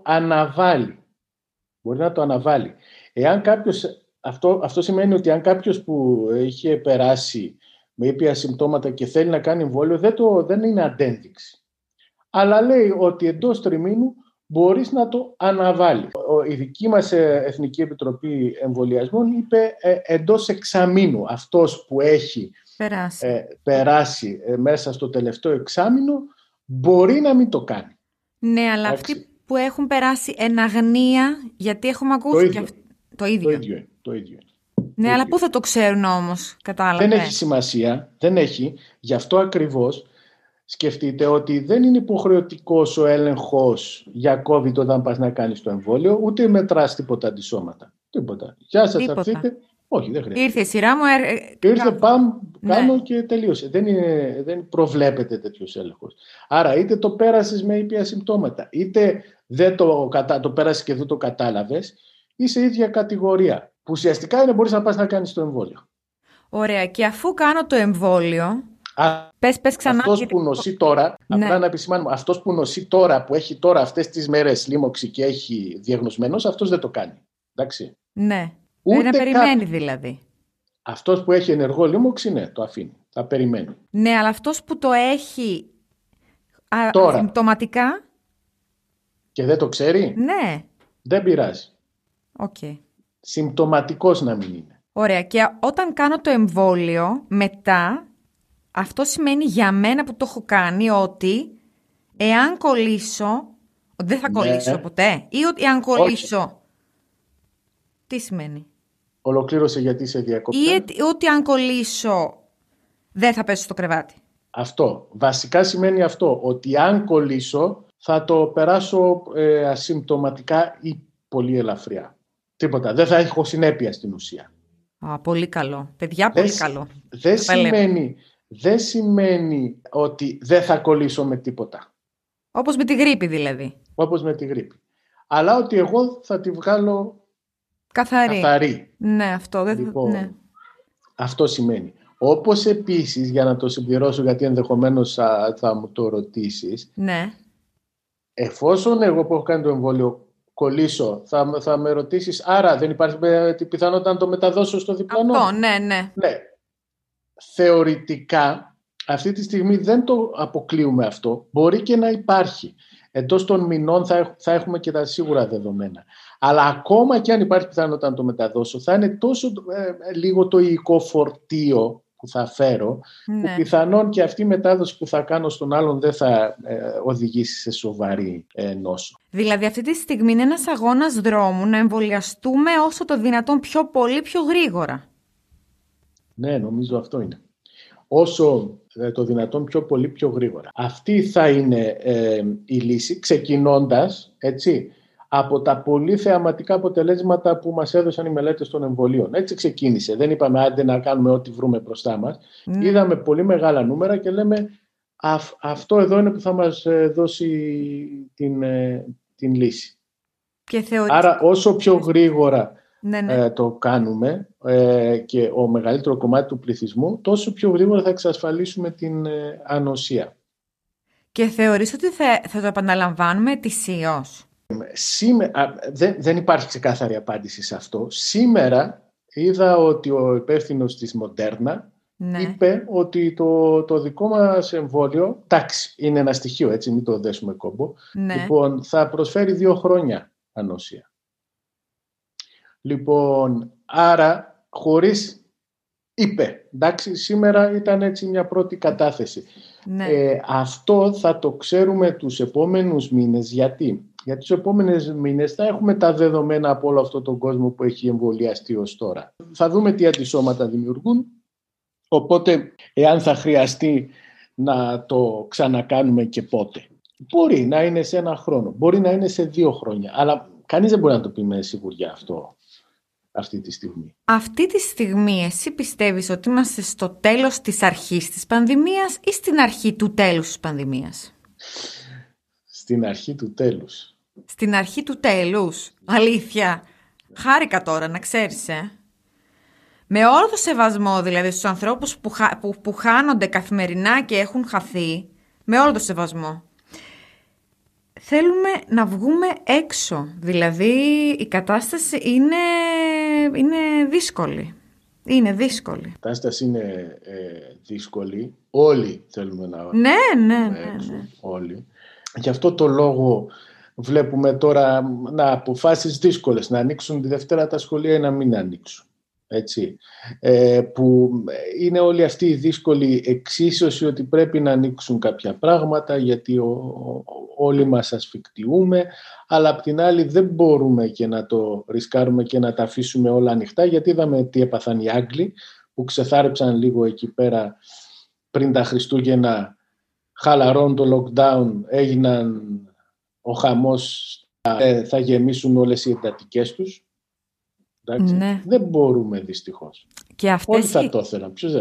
[SPEAKER 2] αναβάλει. Εάν κάποιος, αυτό σημαίνει ότι αν κάποιος που είχε περάσει με ήπια συμπτώματα και θέλει να κάνει εμβόλιο, δεν είναι αντένδειξη. Αλλά λέει ότι εντός τριμήνου μπορείς να το αναβάλει. Η δική μας Εθνική Επιτροπή Εμβολιασμών είπε εντός εξαμήνου. Αυτός που έχει περάσει μέσα στο τελευταίο εξάμηνο μπορεί να μην το κάνει.
[SPEAKER 1] Ναι, αλλά αυτοί που έχουν περάσει εν αγνία, γιατί έχουμε ακούσει το ίδιο. Ναι, αλλά πού θα το ξέρουν όμως, κατάλαβε.
[SPEAKER 2] Δεν έχει σημασία, δεν έχει. Γι' αυτό ακριβώς σκεφτείτε ότι δεν είναι υποχρεωτικός ο έλεγχος για COVID όταν πας να κάνεις το εμβόλιο, ούτε μετράς τίποτα αντισώματα. Τίποτα. Γεια σας, θα έρθετε. Όχι, δεν χρειάζεται.
[SPEAKER 1] Ήρθε η σειρά μου.
[SPEAKER 2] Ήρθε, κάνω και τελείωσε. Δεν προβλέπεται τέτοιος έλεγχος. Άρα είτε το πέρασες με ήπια συμπτώματα, είτε δεν το πέρασες και δεν το κατάλαβες, είσαι ίδια κατηγορία. Που ουσιαστικά μπορείς να πας να κάνεις το εμβόλιο.
[SPEAKER 1] Ωραία. Και αφού κάνω το εμβόλιο, Πες ξανά.
[SPEAKER 2] Αυτός που νοσεί τώρα,
[SPEAKER 1] Ναι.
[SPEAKER 2] απλά να επισημάνουμε, αυτός που νοσεί τώρα, που έχει τώρα αυτές τις μέρες λίμωξη και έχει διαγνωσμένος, αυτός δεν το κάνει. Εντάξει.
[SPEAKER 1] Ναι.
[SPEAKER 2] Ούτε
[SPEAKER 1] να περιμένει δηλαδή.
[SPEAKER 2] Αυτός που έχει ενεργό λίμωξη, ναι, το αφήνει. Θα περιμένει.
[SPEAKER 1] Ναι, αλλά αυτός που το έχει
[SPEAKER 2] τώρα
[SPEAKER 1] συμπτωματικά.
[SPEAKER 2] Και δεν το ξέρει.
[SPEAKER 1] Ναι.
[SPEAKER 2] Δεν πειράζει.
[SPEAKER 1] Okay.
[SPEAKER 2] Συμπτωματικός να μην είναι.
[SPEAKER 1] Ωραία. Και όταν κάνω το εμβόλιο, μετά, αυτό σημαίνει για μένα που το έχω κάνει ότι εάν κολλήσω, δεν θα κολλήσω ποτέ, ή ότι αν κολλήσω. Όχι. Τι σημαίνει?
[SPEAKER 2] Ολοκλήρωσε γιατί σε διακόπτω.
[SPEAKER 1] Ή ότι αν κολλήσω δεν θα πέσω στο κρεβάτι.
[SPEAKER 2] Αυτό. Βασικά σημαίνει αυτό, ότι αν κολλήσω θα το περάσω ασυμπτωματικά ή πολύ ελαφριά. Τίποτα. Δεν θα έχω συνέπεια στην ουσία.
[SPEAKER 1] Πολύ καλό. Παιδιά, πολύ καλό.
[SPEAKER 2] Δεν σημαίνει ότι δεν θα κολλήσω με τίποτα.
[SPEAKER 1] Όπως με τη γρίπη δηλαδή.
[SPEAKER 2] Όπως με τη γρίπη. Αλλά ότι εγώ θα τη βγάλω καθαρή.
[SPEAKER 1] Ναι, αυτό δεν
[SPEAKER 2] ναι. Αυτό σημαίνει. Όπως επίσης, για να το συμπληρώσω, γιατί ενδεχομένως θα μου το ρωτήσεις.
[SPEAKER 1] Ναι.
[SPEAKER 2] Εφόσον εγώ που έχω κάνει το εμβόλιο κολλήσω, θα με ρωτήσεις, άρα δεν υπάρχει πιθανότητα να το μεταδώσω στο διπλανό?
[SPEAKER 1] Αυτό, ναι.
[SPEAKER 2] Θεωρητικά, αυτή τη στιγμή δεν το αποκλείουμε αυτό. Μπορεί και να υπάρχει. Εντός των μηνών θα έχουμε και τα σίγουρα δεδομένα. Αλλά ακόμα και αν υπάρχει πιθανότητα να το μεταδώσω, θα είναι τόσο λίγο το υλικό φορτίο που θα φέρω, που πιθανόν και αυτή η μετάδοση που θα κάνω στον άλλον δεν θα οδηγήσει σε σοβαρή νόσο.
[SPEAKER 1] Δηλαδή αυτή τη στιγμή είναι ένας αγώνας δρόμου να εμβολιαστούμε όσο το δυνατόν πιο πολύ, πιο γρήγορα.
[SPEAKER 2] Ναι, νομίζω αυτό είναι. Όσο το δυνατόν πιο πολύ, πιο γρήγορα. Αυτή θα είναι η λύση, ξεκινώντας, έτσι, από τα πολύ θεαματικά αποτελέσματα που μας έδωσαν οι μελέτες των εμβολίων. Έτσι ξεκίνησε. Δεν είπαμε άντε να κάνουμε ό,τι βρούμε μπροστά μας. Είδαμε πολύ μεγάλα νούμερα και λέμε αυτό εδώ είναι που θα μας δώσει την λύση. Άρα όσο πιο γρήγορα το κάνουμε και ο μεγαλύτερο κομμάτι του πληθυσμού, τόσο πιο γρήγορα θα εξασφαλίσουμε την ανοσία.
[SPEAKER 1] Και θεωρείς ότι θα το επαναλαμβάνουμε ετησίως?
[SPEAKER 2] Δεν υπάρχει ξεκάθαρη απάντηση σε αυτό. Σήμερα είδα ότι ο υπεύθυνος της Μοντέρνα είπε ότι το δικό μας εμβόλιο, εντάξει, είναι ένα στοιχείο, έτσι, μην το δέσουμε κόμπο, λοιπόν, θα προσφέρει 2 χρόνια ανοσία. Λοιπόν, άρα χωρίς είπε, εντάξει, σήμερα ήταν έτσι μια πρώτη κατάθεση. Αυτό θα το ξέρουμε τους επόμενους μήνες. Γιατί τους επόμενους μήνες θα έχουμε τα δεδομένα από όλο αυτόν τον κόσμο που έχει εμβολιαστεί ως τώρα. Θα δούμε τι αντισώματα δημιουργούν, οπότε εάν θα χρειαστεί να το ξανακάνουμε και πότε. Μπορεί να είναι σε 1 χρόνο, μπορεί να είναι σε 2 χρόνια, αλλά κανείς δεν μπορεί να το πει με σιγουριά αυτό αυτή τη στιγμή.
[SPEAKER 1] Αυτή τη στιγμή εσύ πιστεύεις ότι είμαστε στο τέλος της αρχής της πανδημίας ή στην αρχή του τέλους της πανδημίας?
[SPEAKER 2] Στην αρχή του τέλους.
[SPEAKER 1] Στην αρχή του τέλους. Αλήθεια. Χάρηκα τώρα, να ξέρεις, Με όλο το σεβασμό δηλαδή στους ανθρώπους που χάνονται καθημερινά και έχουν χαθεί, με όλο το σεβασμό. Θέλουμε να βγούμε έξω. Δηλαδή η κατάσταση είναι δύσκολη. Είναι δύσκολη.
[SPEAKER 2] Η κατάσταση είναι δύσκολη. Όλοι θέλουμε να βγούμε έξω. Ναι. Όλοι. Γι' αυτό το λόγο βλέπουμε τώρα αποφάσεις δύσκολες. Να ανοίξουν τη Δευτέρα τα σχολεία ή να μην ανοίξουν. Έτσι, που είναι όλη αυτή η δύσκολη εξίσωση ότι πρέπει να ανοίξουν κάποια πράγματα γιατί όλοι μας ασφικτιούμε, αλλά απ' την άλλη δεν μπορούμε και να το ρισκάρουμε και να τα αφήσουμε όλα ανοιχτά, γιατί είδαμε τι έπαθαν οι Άγγλοι που ξεθάρεψαν λίγο εκεί πέρα πριν τα Χριστούγεννα, χαλαρών το lockdown, έγιναν ο χαμός, θα γεμίσουν όλες οι εντατικές τους. Ναι. Δεν μπορούμε δυστυχώς.
[SPEAKER 1] Και
[SPEAKER 2] όλοι θα το ήθελαν. Ποιος δεν το.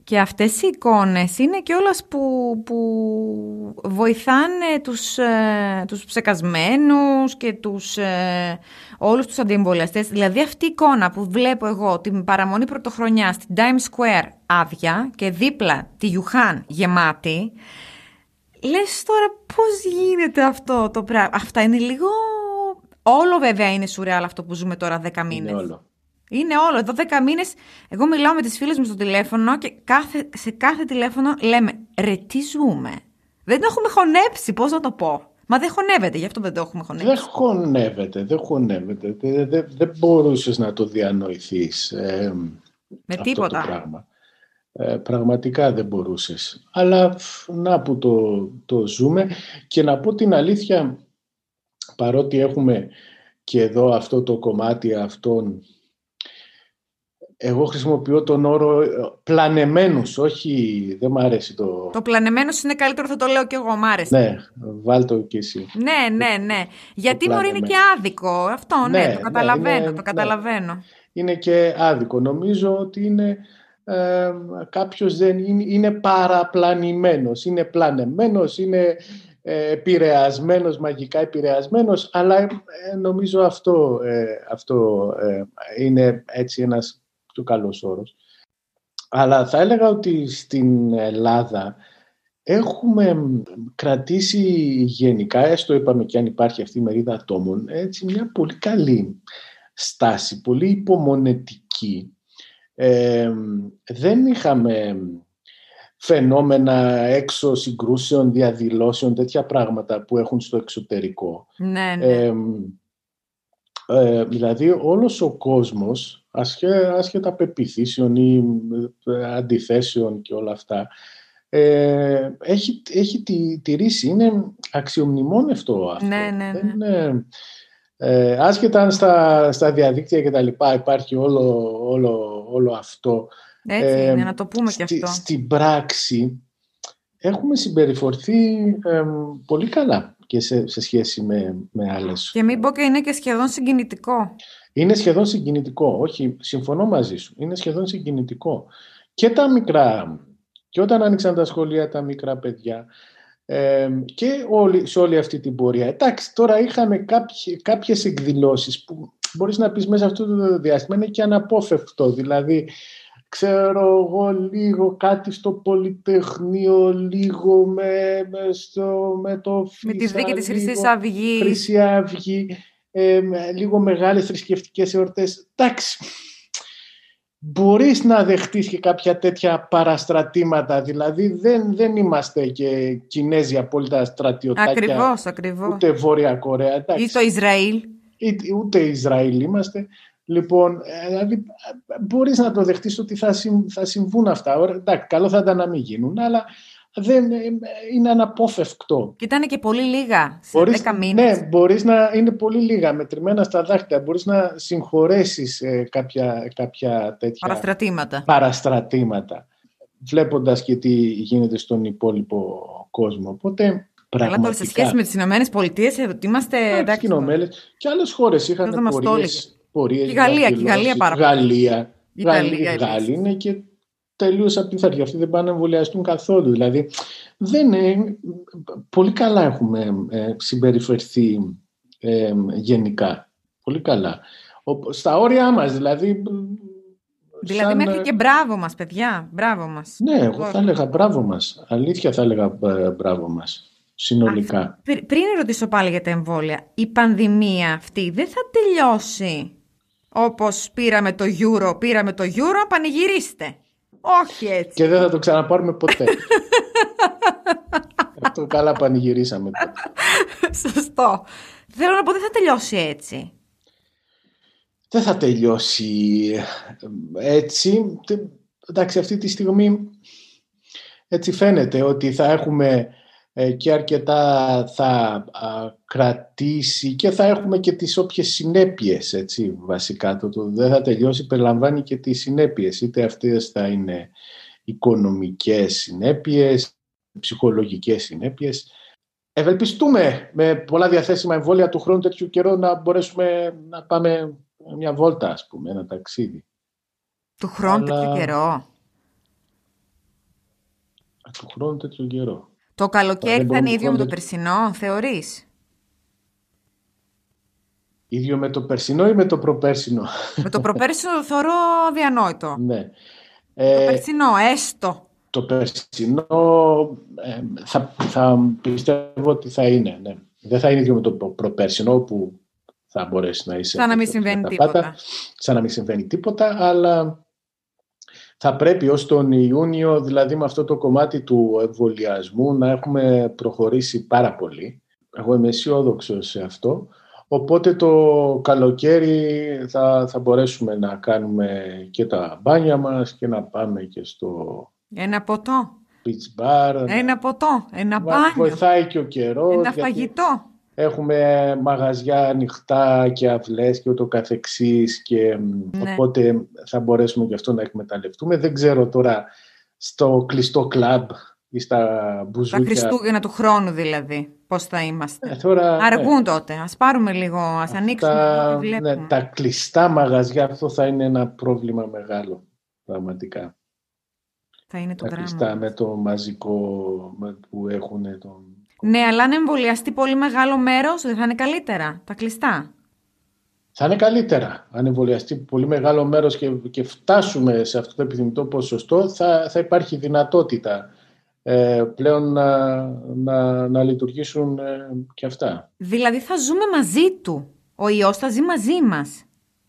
[SPEAKER 1] Και αυτές οι εικόνες είναι κιόλας που βοηθάνε τους ψεκασμένους και όλους τους αντιεμβολιαστές. Δηλαδή αυτή η εικόνα που βλέπω εγώ, την παραμονή πρωτοχρονιά στην Times Square άδεια και δίπλα τη Γιουχάν γεμάτη, λες τώρα πώς γίνεται αυτό το πράγμα. Αυτά είναι λίγο... Όλο βέβαια είναι σουρεάλ αυτό που ζούμε τώρα 10 μήνες.
[SPEAKER 2] Είναι όλο.
[SPEAKER 1] Είναι όλο. Εδώ 10 μήνες, εγώ μιλάω με τις φίλες μου στο τηλέφωνο και σε κάθε τηλέφωνο λέμε «Ρε, τι ζούμε». Δεν το έχουμε χωνέψει, πώς να το πω. Μα δεν χωνεύεται, γι' αυτό δεν το έχουμε χωνέψει.
[SPEAKER 2] Δεν χωνεύεται. Δεν μπορούσες να το διανοηθείς
[SPEAKER 1] με
[SPEAKER 2] αυτό
[SPEAKER 1] τίποτα.
[SPEAKER 2] το πράγμα. Πραγματικά δεν μπορούσες. Αλλά να που το ζούμε. Και να πω την αλήθεια, παρότι έχουμε και εδώ αυτό το κομμάτι αυτών, εγώ χρησιμοποιώ τον όρο πλανεμένους, όχι, δεν μ' αρέσει το...
[SPEAKER 1] Το πλανεμένους είναι καλύτερο, θα το λέω κι εγώ, μ' άρεσε.
[SPEAKER 2] Ναι, βάλ' το κι εσύ.
[SPEAKER 1] Ναι. Γιατί μπορεί είναι και άδικο αυτό, ναι, το καταλαβαίνω, το καταλαβαίνω.
[SPEAKER 2] Ναι. Είναι και άδικο. Νομίζω ότι είναι κάποιος δεν είναι παραπλανημένος, είναι πλανεμένος, είναι επηρεασμένος, μαγικά επηρεασμένος, αλλά νομίζω αυτό είναι έτσι ένας πιο καλός όρος. Αλλά θα έλεγα ότι στην Ελλάδα έχουμε κρατήσει γενικά, έστω είπαμε και αν υπάρχει αυτή η μερίδα ατόμων, έτσι μια πολύ καλή στάση, πολύ υπομονετική. Δεν είχαμε φαινόμενα έξω συγκρούσεων, διαδηλώσεων, τέτοια πράγματα που έχουν στο εξωτερικό.
[SPEAKER 1] Ναι.
[SPEAKER 2] Δηλαδή όλος ο κόσμος, άσχετα πεποιθήσεων ή αντιθέσεων και όλα αυτά, έχει τηρήσει, είναι αξιομνημόνευτο αυτό.
[SPEAKER 1] Ναι.
[SPEAKER 2] Άσχετα αν στα διαδίκτυα και τα λοιπά υπάρχει όλο αυτό.
[SPEAKER 1] Έτσι είναι, να το πούμε και αυτό.
[SPEAKER 2] Στην πράξη έχουμε συμπεριφορθεί πολύ καλά και σε σχέση με άλλες.
[SPEAKER 1] Και μην πω και είναι και σχεδόν συγκινητικό.
[SPEAKER 2] Είναι σχεδόν συγκινητικό. Όχι, συμφωνώ μαζί σου. Είναι σχεδόν συγκινητικό. Και τα μικρά, και όταν άνοιξαν τα σχολεία τα μικρά παιδιά, και σε όλη αυτή την πορεία. Εντάξει, τώρα είχαμε κάποιες εκδηλώσεις που μπορείς να πεις μέσα αυτό το διάστημα είναι και αναπόφευκτο. Δηλαδή, ξέρω εγώ λίγο κάτι στο Πολυτεχνείο, λίγο με το
[SPEAKER 1] με τη δίκη της
[SPEAKER 2] Χρυσή Αυγή, λίγο μεγάλες θρησκευτικές εορτές. Εντάξει, μπορείς να δεχτείς και κάποια τέτοια παραστρατήματα, δηλαδή δεν είμαστε και Κινέζοι απόλυτα στρατιωτάκια.
[SPEAKER 1] Ακριβώς.
[SPEAKER 2] Ούτε Βόρεια Κορέα. Εντάξει.
[SPEAKER 1] Ή το Ισραήλ.
[SPEAKER 2] Ούτε Ισραήλ είμαστε. Λοιπόν, δηλαδή μπορείς να το δεχτείς ότι θα συμβούν αυτά. Εντάξει, καλό θα ήταν να μην γίνουν, αλλά δεν είναι αναπόφευκτο.
[SPEAKER 1] Και ήταν και πολύ λίγα σε 10 μήνες.
[SPEAKER 2] Ναι, μπορείς να είναι πολύ λίγα, μετρημένα στα δάχτυλα. Μπορείς να συγχωρέσεις κάποια τέτοια παραστρατήματα, βλέποντας και τι γίνεται στον υπόλοιπο κόσμο. Οπότε, πραγματικά...
[SPEAKER 1] Αλλά σε σχέση με τις Ηνωμένες Πολιτείες, είμαστε...
[SPEAKER 2] Και άλλες χώρες είχαν πορείες.
[SPEAKER 1] Και η Γαλλία πάρα πολύ.
[SPEAKER 2] Γάλλοι είναι και τελείως απίθαρχοι. Αυτοί δεν πάνε να εμβολιαστούν καθόλου. Δηλαδή, πολύ καλά έχουμε συμπεριφερθεί γενικά. Πολύ καλά. Στα όρια μας, δηλαδή...
[SPEAKER 1] μέχρι και μπράβο μας, παιδιά. Μπράβο μας.
[SPEAKER 2] Ναι, εγώ θα έλεγα μπράβο μας. Αλήθεια θα έλεγα μπράβο μας. Συνολικά.
[SPEAKER 1] Πριν ρωτήσω πάλι για τα εμβόλια, η πανδημία αυτή δεν θα τελειώσει όπως πήραμε το Euro, πανηγυρίστε. Όχι έτσι.
[SPEAKER 2] Και δεν θα το ξαναπάρουμε ποτέ. Αυτό καλά πανηγυρίσαμε τότε.
[SPEAKER 1] Σωστό. Θέλω να πω, δεν θα τελειώσει έτσι.
[SPEAKER 2] Δεν θα τελειώσει έτσι. Εντάξει, αυτή τη στιγμή έτσι φαίνεται ότι θα έχουμε και αρκετά θα κρατήσει και θα έχουμε και τις όποιες συνέπειες, έτσι, βασικά. Το δεν θα τελειώσει περιλαμβάνει και τις συνέπειες, είτε αυτές θα είναι οικονομικές συνέπειες, ψυχολογικές συνέπειες. Ευελπιστούμε με πολλά διαθέσιμα εμβόλια του χρόνου τέτοιου καιρό να μπορέσουμε να πάμε μια βόλτα, ας πούμε, ένα ταξίδι.
[SPEAKER 1] Του χρόνου τέτοιο καιρό.
[SPEAKER 2] Του χρόνου τέτοιο καιρό.
[SPEAKER 1] Το καλοκαίρι θα είναι ίδιο με το περσινό, θεωρείς?
[SPEAKER 2] Ίδιο με το περσινό ή με το προπέρσινο?
[SPEAKER 1] Με το προπέρσινο το θεωρώ αδιανόητο.
[SPEAKER 2] Ναι.
[SPEAKER 1] Το περσινό, έστω.
[SPEAKER 2] Το περσινό θα πιστεύω ότι θα είναι. Ναι. Δεν θα είναι ίδιο με το προπέρσινο που θα μπορέσει να είσαι...
[SPEAKER 1] Σαν να μην συμβαίνει τίποτα.
[SPEAKER 2] Σαν να μην συμβαίνει τίποτα, αλλά θα πρέπει ως τον Ιούνιο, δηλαδή με αυτό το κομμάτι του εμβολιασμού, να έχουμε προχωρήσει πάρα πολύ. Εγώ είμαι αισιόδοξος σε αυτό. Οπότε το καλοκαίρι θα μπορέσουμε να κάνουμε και τα μπάνια μας και να πάμε και στο...
[SPEAKER 1] Ένα ποτό.
[SPEAKER 2] Beach bar.
[SPEAKER 1] Ένα ποτό, ένα μπάνιο.
[SPEAKER 2] Βοηθάει και ο καιρός.
[SPEAKER 1] Ένα φαγητό.
[SPEAKER 2] Έχουμε μαγαζιά ανοιχτά και αυλές και ούτω καθεξής και οπότε θα μπορέσουμε και αυτό να εκμεταλλευτούμε. Δεν ξέρω τώρα στο κλειστό κλαμπ ή στα μπουζούκια.
[SPEAKER 1] Τα Χριστούγεννα του χρόνου δηλαδή, πώς θα είμαστε.
[SPEAKER 2] Τώρα,
[SPEAKER 1] αργούν τότε, ας πάρουμε λίγο, ας ανοίξουμε λίγο και βλέπουμε.
[SPEAKER 2] Ναι, τα κλειστά μαγαζιά, αυτό θα είναι ένα πρόβλημα μεγάλο, πραγματικά.
[SPEAKER 1] Θα είναι το
[SPEAKER 2] τα
[SPEAKER 1] δράμα.
[SPEAKER 2] Κλειστά με το μαζικό που έχουν τον...
[SPEAKER 1] Ναι, αλλά αν εμβολιαστεί πολύ μεγάλο μέρος, δεν θα είναι καλύτερα, τα κλειστά.
[SPEAKER 2] Θα είναι καλύτερα. Αν εμβολιαστεί πολύ μεγάλο μέρος και φτάσουμε σε αυτό το επιθυμητό ποσοστό, θα υπάρχει δυνατότητα πλέον να λειτουργήσουν και αυτά.
[SPEAKER 1] Δηλαδή θα ζούμε μαζί του. Ο ιός θα ζει μαζί μας.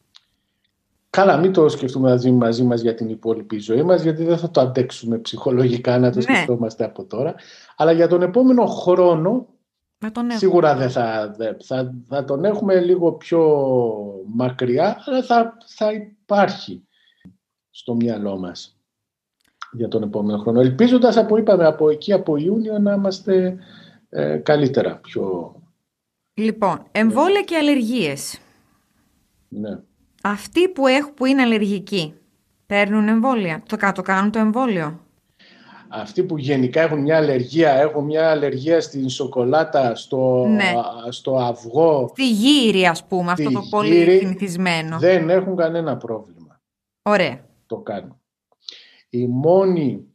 [SPEAKER 2] Καλά, μην το σκεφτούμε να ζει μαζί μας για την υπόλοιπη ζωή μας, γιατί δεν θα το αντέξουμε ψυχολογικά να το σκεφτόμαστε από τώρα. Αλλά για τον επόμενο χρόνο, σίγουρα δεν θα τον έχουμε λίγο πιο μακριά, αλλά θα υπάρχει στο μυαλό μας για τον επόμενο χρόνο. Ελπίζοντας, από Ιούνιο να είμαστε καλύτερα.
[SPEAKER 1] Λοιπόν, εμβόλια και αλλεργίες.
[SPEAKER 2] Ναι.
[SPEAKER 1] Αυτοί που είναι αλλεργικοί παίρνουν εμβόλια, το κάνουν το εμβόλιο.
[SPEAKER 2] Αυτοί που γενικά έχουν μια αλλεργία, έχουν μια αλλεργία στην σοκολάτα, στο αυγό.
[SPEAKER 1] Στη γύρι, ας πούμε, αυτό το πολύ συνηθισμένο.
[SPEAKER 2] Δεν έχουν κανένα πρόβλημα.
[SPEAKER 1] Ωραία.
[SPEAKER 2] Το κάνουν. Η μόνη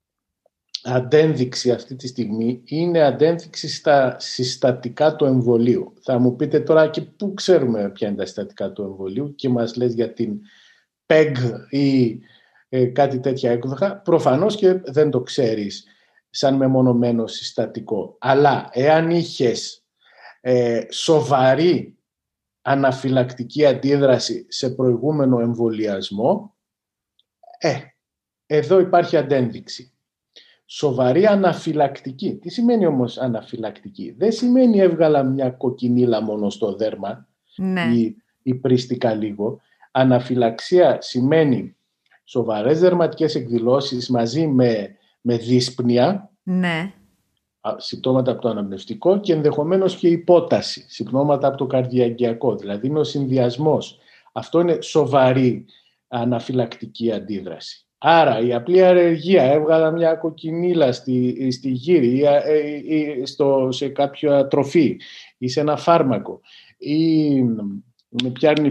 [SPEAKER 2] αντένδειξη αυτή τη στιγμή είναι αντένδειξη στα συστατικά του εμβολίου. Θα μου πείτε τώρα, και πού ξέρουμε ποια είναι τα συστατικά του εμβολίου και μας λες για την PEG ή κάτι τέτοια έκδοχα. Προφανώς και δεν το ξέρεις σαν μεμονωμένο συστατικό. Αλλά εάν είχες σοβαρή αναφυλακτική αντίδραση σε προηγούμενο εμβολιασμό, εδώ υπάρχει αντένδυξη. Σοβαρή αναφυλακτική. Τι σημαίνει όμως αναφυλακτική? Δεν σημαίνει έβγαλα μια κοκκινίλα μόνο στο δέρμα ή πρίστηκα λίγο. Αναφυλαξία σημαίνει σοβαρές δερματικές εκδηλώσεις μαζί με δύσπνοια, συμπτώματα από το αναπνευστικό και ενδεχομένως και υπόταση, συμπτώματα από το καρδιαγγειακό. Δηλαδή είναι ο συνδυασμός. Αυτό είναι σοβαρή αναφυλακτική αντίδραση. Άρα η απλή αλλεργία, έβγαλα μια κοκκινίλα στη γύρι ή σε κάποια τροφή ή σε ένα φάρμακο ή με πιάνει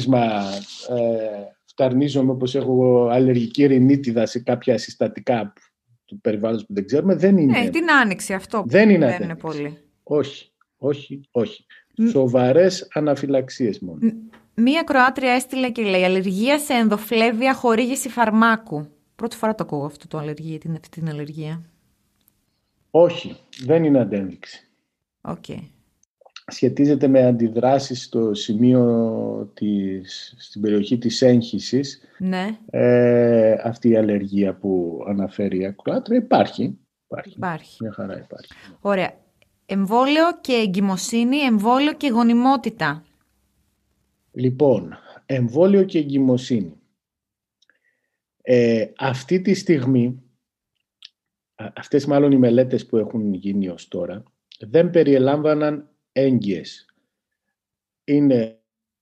[SPEAKER 2] φταρνίζομαι όπως έχω αλλεργική ρινίτιδα σε κάποια συστατικά του περιβάλλοντος που δεν ξέρουμε, δεν είναι.
[SPEAKER 1] Την άνοιξη αυτό
[SPEAKER 2] δεν είναι
[SPEAKER 1] πολύ.
[SPEAKER 2] Όχι. Σοβαρές αναφυλαξίες μόνο.
[SPEAKER 1] Μία Κροάτρια έστειλε και λέει αλλεργία σε ενδοφλέβεια χορήγηση φαρμάκου. Πρώτη φορά το ακούω αυτό την αλλεργία.
[SPEAKER 2] Όχι, δεν είναι αντένδειξη.
[SPEAKER 1] Okay.
[SPEAKER 2] Σχετίζεται με αντιδράσεις στο σημείο στην περιοχή της έγχυσης.
[SPEAKER 1] Ναι.
[SPEAKER 2] Αυτή η αλλεργία που αναφέρει η Κροάτρια υπάρχει. Μια χαρά υπάρχει.
[SPEAKER 1] Ωραία. Εμβόλιο και εγκυμοσύνη, εμβόλιο και γονιμότητα.
[SPEAKER 2] Λοιπόν, εμβόλιο και εγκυμοσύνη. Αυτή τη στιγμή, αυτές μάλλον οι μελέτες που έχουν γίνει ως τώρα, δεν περιελάμβαναν έγκυες. Είναι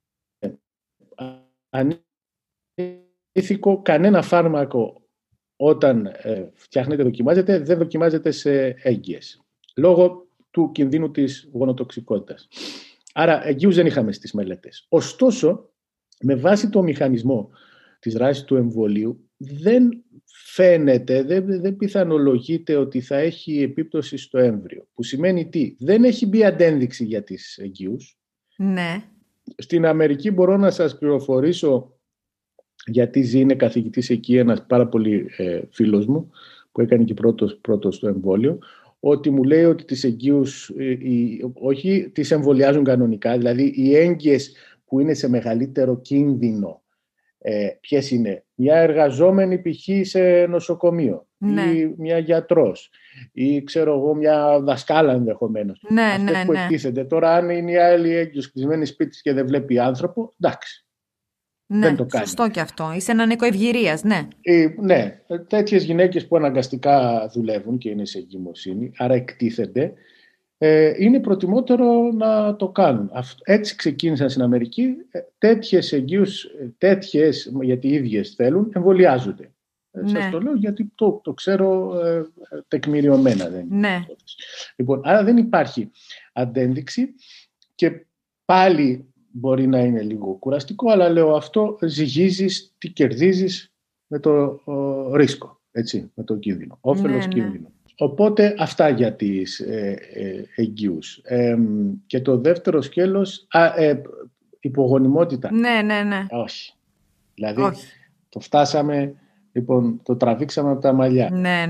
[SPEAKER 2] ανήθικο, κανένα φάρμακο όταν φτιάχνεται, δοκιμάζεται, δεν δοκιμάζεται σε έγκυες. Λόγω του κινδύνου της γονοτοξικότητας. Άρα εγγύους δεν είχαμε στις μελέτες. Ωστόσο, με βάση το μηχανισμό της δράσης του εμβολίου, δεν φαίνεται, δεν πιθανολογείται ότι θα έχει επίπτωση στο έμβριο. Που σημαίνει τι? Δεν έχει μπει αντένδειξη για τις εγγύους.
[SPEAKER 1] Ναι.
[SPEAKER 2] Στην Αμερική μπορώ να σας πληροφορήσω, γιατί είναι καθηγητής εκεί ένας πάρα πολύ φίλος μου, που έκανε και πρώτος το εμβόλιο, ότι μου λέει ότι τις εγγύους, όχι τις εμβολιάζουν κανονικά, δηλαδή οι έγκυες που είναι σε μεγαλύτερο κίνδυνο, ποιες είναι? Μια εργαζόμενη π.χ. σε νοσοκομείο,
[SPEAKER 1] ναι.
[SPEAKER 2] ή μια γιατρός, ή ξέρω εγώ μια δασκάλα ενδεχομένως.
[SPEAKER 1] Ναι,
[SPEAKER 2] αυτές που εκτίθενται. Τώρα αν είναι η άλλη έγκυος κλεισμένη σπίτι και δεν βλέπει άνθρωπο, εντάξει.
[SPEAKER 1] Ναι,
[SPEAKER 2] δεν το κάνει.
[SPEAKER 1] Σωστό και αυτό. Είσαι έναν οίκο ευγυρίας, ναι.
[SPEAKER 2] Ναι, τέτοιες γυναίκες που αναγκαστικά δουλεύουν και είναι σε εγκυμοσύνη, άρα εκτίθενται, είναι προτιμότερο να το κάνουν. Έτσι ξεκίνησαν στην Αμερική. Τέτοιες εγγύους, γιατί οι ίδιες θέλουν, εμβολιάζονται. Σας το λέω γιατί το ξέρω τεκμηριωμένα. Δεν είναι. Λοιπόν, άρα δεν υπάρχει αντένδειξη και πάλι μπορεί να είναι λίγο κουραστικό, αλλά λέω αυτό, ζυγίζεις τι κερδίζεις με το ρίσκο, έτσι, με το κίνδυνο, όφελος κίνδυνο. Οπότε αυτά για τις εγγύους. Και το δεύτερο σκέλος, υπογονιμότητα.
[SPEAKER 1] Ναι.
[SPEAKER 2] Όχι. Δηλαδή, το φτάσαμε, λοιπόν, το τραβήξαμε από τα μαλλιά.
[SPEAKER 1] Ναι.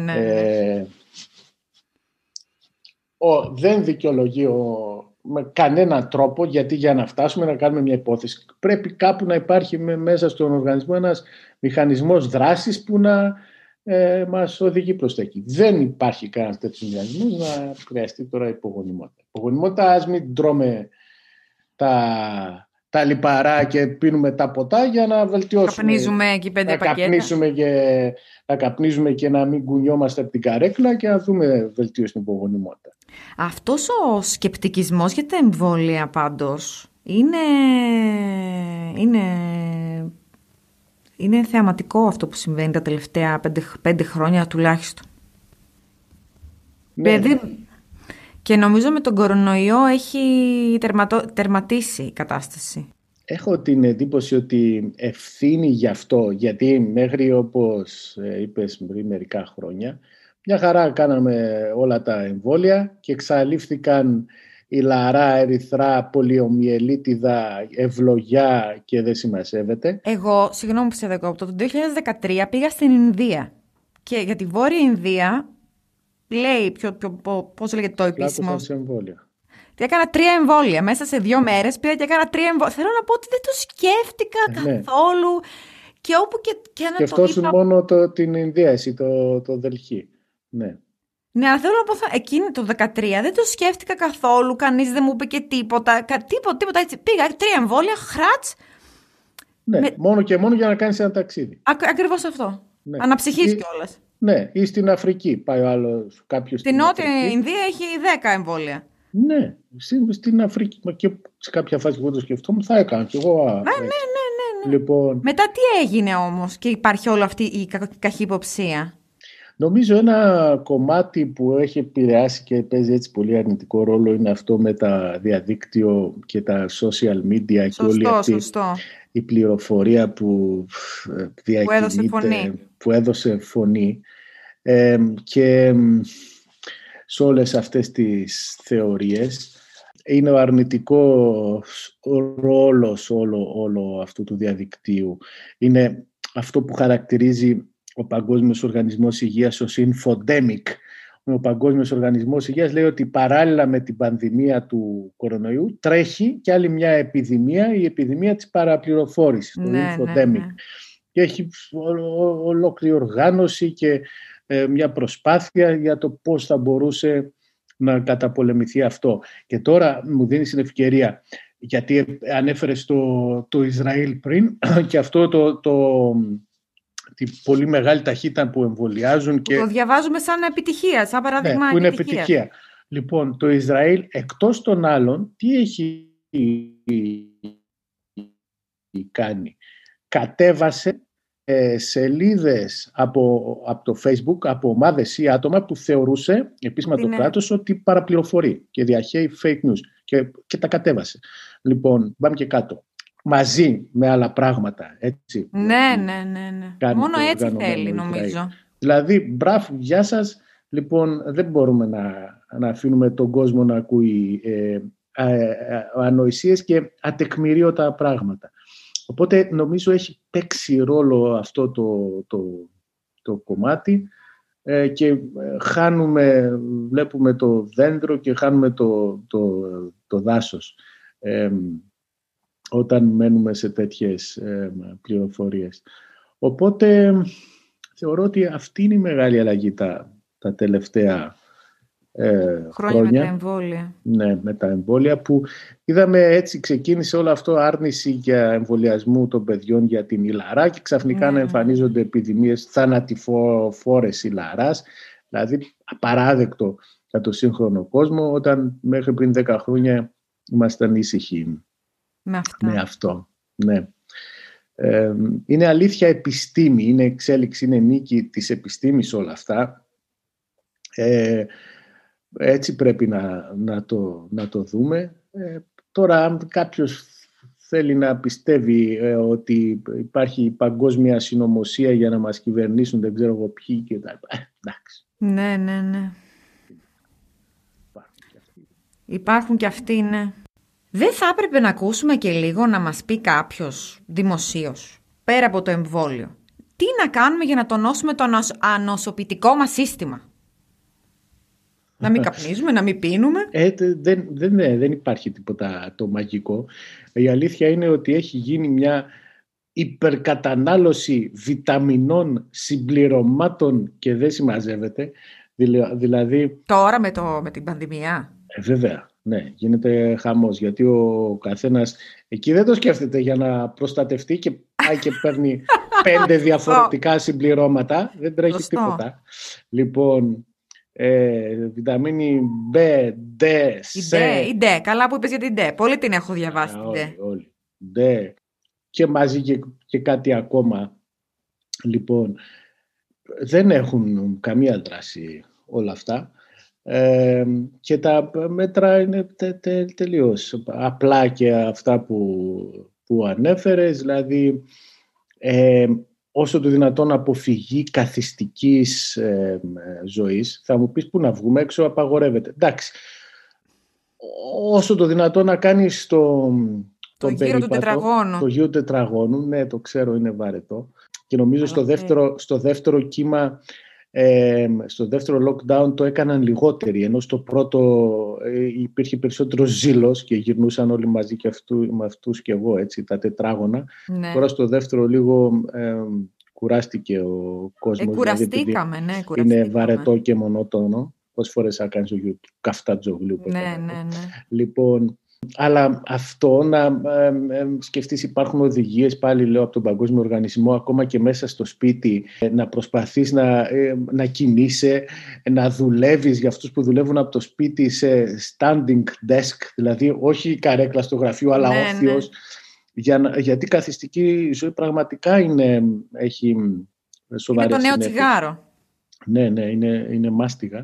[SPEAKER 2] Δεν δικαιολογεί με κανένα τρόπο, γιατί για να φτάσουμε να κάνουμε μια υπόθεση πρέπει κάπου να υπάρχει μέσα στον οργανισμό ένας μηχανισμός δράσης που να μας οδηγεί προς τα εκεί. Δεν υπάρχει κανένας τέτοιος μηχανισμός να χρειαστεί τώρα υπογονιμότητα. Υπογονιμότητα, ας μην τρώμε τα λιπαρά και πίνουμε τα ποτά για να βελτιώσουμε.
[SPEAKER 1] Καπνίζουμε εκεί 5 πακέτα.
[SPEAKER 2] Να καπνίζουμε και να μην κουνιόμαστε από την καρέκλα και να δούμε βελτίωση στην υπογονιμότητα.
[SPEAKER 1] Αυτός ο σκεπτικισμός για τα εμβόλια πάντως είναι θεαματικό αυτό που συμβαίνει τα τελευταία 5 χρόνια τουλάχιστον.
[SPEAKER 2] Ναι.
[SPEAKER 1] Και νομίζω με τον κορονοϊό έχει τερματίσει η κατάσταση.
[SPEAKER 2] Έχω την εντύπωση ότι ευθύνη γι' αυτό, γιατί μέχρι, όπως είπες πριν μερικά χρόνια, μια χαρά κάναμε όλα τα εμβόλια και εξαλείφθηκαν η λαρά, ερυθρά, πολιομιελίτιδα, ευλογιά και δεν σημασεύεται.
[SPEAKER 1] Εγώ, συγγνώμη που σε δεκόπτω, το 2013 πήγα στην Ινδία και για τη Βόρεια Ινδία λέει, πώς λέγεται το επίσημο. Και έκανα 3 εμβόλια. Μέσα σε 2 μέρες πήγα και έκανα 3 εμβόλια. Θέλω να πω ότι δεν το σκέφτηκα καθόλου. Και όπου και να
[SPEAKER 2] σκεφτόσουν μόνο την Ινδία, εσύ, το Δελχή. Ναι.
[SPEAKER 1] Ναι, αλλά θέλω να πω, εκείνη το 2013 δεν το σκέφτηκα καθόλου. Κανείς δεν μου είπε και τίποτα. Τίποτα έτσι. Πήγα 3 εμβόλια, χράτς.
[SPEAKER 2] Ναι, μόνο και μόνο για να κάνεις ένα ταξίδι.
[SPEAKER 1] Ακριβώς αυτό. Ναι. Αναψυχής κιόλας.
[SPEAKER 2] Ναι, ή στην Αφρική πάει ο άλλος κάποιος.
[SPEAKER 1] Στην Νότια Ινδία έχει 10 εμβόλια.
[SPEAKER 2] Ναι, στην Αφρική. Και σε κάποια φάση που το σκεφτόμουν θα έκανα κι εγώ.
[SPEAKER 1] Ναι.
[SPEAKER 2] Λοιπόν,
[SPEAKER 1] μετά τι έγινε όμως και υπάρχει όλη αυτή η καχυποψία?
[SPEAKER 2] Νομίζω ένα κομμάτι που έχει επηρεάσει και παίζει έτσι πολύ αρνητικό ρόλο είναι αυτό με τα διαδίκτυο και τα social media και όλη αυτή η πληροφορία που διακινείται, που έδωσε φωνή και σε όλες αυτές τις θεωρίες. Είναι ο αρνητικός ρόλος όλο αυτού του διαδικτύου. Είναι αυτό που χαρακτηρίζει ο Παγκόσμιος Οργανισμός Υγείας ως infodemic. Ο Παγκόσμιος Οργανισμός Υγείας λέει ότι παράλληλα με την πανδημία του κορονοϊού τρέχει και άλλη μια επιδημία, η επιδημία της παραπληροφόρησης, το infodemic. Και έχει ολόκληρη οργάνωση και μια προσπάθεια για το πώς θα μπορούσε να καταπολεμηθεί αυτό. Και τώρα μου δίνει την ευκαιρία, γιατί ανέφερες το Ισραήλ πριν και αυτό τη πολύ μεγάλη ταχύτητα που εμβολιάζουν. Και
[SPEAKER 1] το διαβάζουμε σαν επιτυχία, σαν παράδειγμα
[SPEAKER 2] που είναι επιτυχία. Λοιπόν, το Ισραήλ εκτός των άλλων, τι έχει κάνει? Κατέβασε σελίδες από το Facebook, από ομάδες ή άτομα που θεωρούσε επίσημα το κράτος ότι παραπληροφορεί και διαχέει fake news και τα κατέβασε. Λοιπόν, πάμε και κάτω. μαζί με άλλα πράγματα. Έτσι,
[SPEAKER 1] Ναι. Μόνο έτσι θέλει, νομίζω.
[SPEAKER 2] Δηλαδή, μπράβο, γεια σας. Λοιπόν, δεν μπορούμε να αφήνουμε τον κόσμο να ακούει ανοησίες και ατεκμηρίωτα πράγματα. Οπότε νομίζω έχει παίξει ρόλο αυτό το κομμάτι και βλέπουμε το δέντρο και χάνουμε το δάσος όταν μένουμε σε τέτοιες πληροφορίες. Οπότε θεωρώ ότι αυτή είναι η μεγάλη αλλαγή τα τελευταία χρόνια.
[SPEAKER 1] Με τα εμβόλια.
[SPEAKER 2] Ναι, με τα εμβόλια που είδαμε, έτσι ξεκίνησε όλο αυτό, άρνηση για εμβολιασμού των παιδιών για την ηλαρά και ξαφνικά να εμφανίζονται επιδημίες θανατηφόρες ηλαράς. Δηλαδή απαράδεκτο για το σύγχρονο κόσμο, όταν μέχρι πριν 10 χρόνια ήμασταν ήσυχοι με αυτό. Ναι. Είναι αλήθεια επιστήμη, είναι εξέλιξη, είναι νίκη της επιστήμης όλα αυτά. Έτσι πρέπει να το δούμε. Τώρα, αν κάποιος θέλει να πιστεύει ότι υπάρχει παγκόσμια συνωμοσία για να μας κυβερνήσουν, δεν ξέρω εγώ ποιοι και τα εντάξει.
[SPEAKER 1] Ναι. Υπάρχουν και αυτοί, ναι. Δεν θα έπρεπε να ακούσουμε και λίγο να μας πει κάποιος δημοσίως, πέρα από το εμβόλιο, τι να κάνουμε για να τονώσουμε το ανοσοποιητικό μας σύστημα? Να μην καπνίζουμε, να μην πίνουμε.
[SPEAKER 2] Δεν υπάρχει τίποτα το μαγικό. Η αλήθεια είναι ότι έχει γίνει μια υπερκατανάλωση βιταμινών, συμπληρωμάτων και δεν συμμαζεύεται. Δηλαδή...
[SPEAKER 1] Τώρα με την πανδημία.
[SPEAKER 2] Βέβαια, ναι, γίνεται χαμός. Γιατί ο καθένας εκεί δεν το σκέφτεται για να προστατευτεί και πάει και παίρνει 5 διαφορετικά συμπληρώματα. Δεν τρέχει τίποτα. Λοιπόν... βιταμίνη B, D, C.
[SPEAKER 1] Η D, καλά που είπες για την D. Πολύ την έχω διαβάσει την D.
[SPEAKER 2] Όλοι. D. Και μαζί και κάτι ακόμα. Λοιπόν, δεν έχουν καμία δράση όλα αυτά. Και τα μέτρα είναι τελείως απλά και αυτά που ανέφερες. Δηλαδή... όσο το δυνατόν αποφυγή καθιστικής ζωής. Θα μου πεις πού να βγούμε, έξω απαγορεύεται. Εντάξει, όσο το δυνατόν να κάνεις το
[SPEAKER 1] γύρο του τετραγώνου.
[SPEAKER 2] Το γύρο του τετραγώνου, ναι, το ξέρω, είναι βαρετό. Και νομίζω στο δεύτερο κύμα, στο δεύτερο lockdown το έκαναν λιγότεροι, ενώ στο πρώτο υπήρχε περισσότερο ζήλος και γυρνούσαν όλοι μαζί και με αυτούς και εγώ, έτσι, τα τετράγωνα. Ναι. Τώρα στο δεύτερο λίγο κουράστηκε ο κόσμος.
[SPEAKER 1] Κουραστήκαμε, δηλαδή,
[SPEAKER 2] είναι βαρετό και μονότονο. Πόσες φορές θα κάνεις το καφτατζογλου.
[SPEAKER 1] Ναι.
[SPEAKER 2] Λοιπόν, αλλά αυτό να σκεφτείς, υπάρχουν οδηγίες, πάλι λέω, από τον Παγκόσμιο Οργανισμό, ακόμα και μέσα στο σπίτι, να προσπαθείς να κινείσαι, να δουλεύεις, για αυτούς που δουλεύουν από το σπίτι σε standing desk, δηλαδή όχι καρέκλα στο γραφείο, αλλά όθιος, γιατί η καθιστική ζωή πραγματικά έχει σοβαρές
[SPEAKER 1] συνέπειες. Είναι το νέο τσιγάρο.
[SPEAKER 2] Ναι, είναι μάστιγα.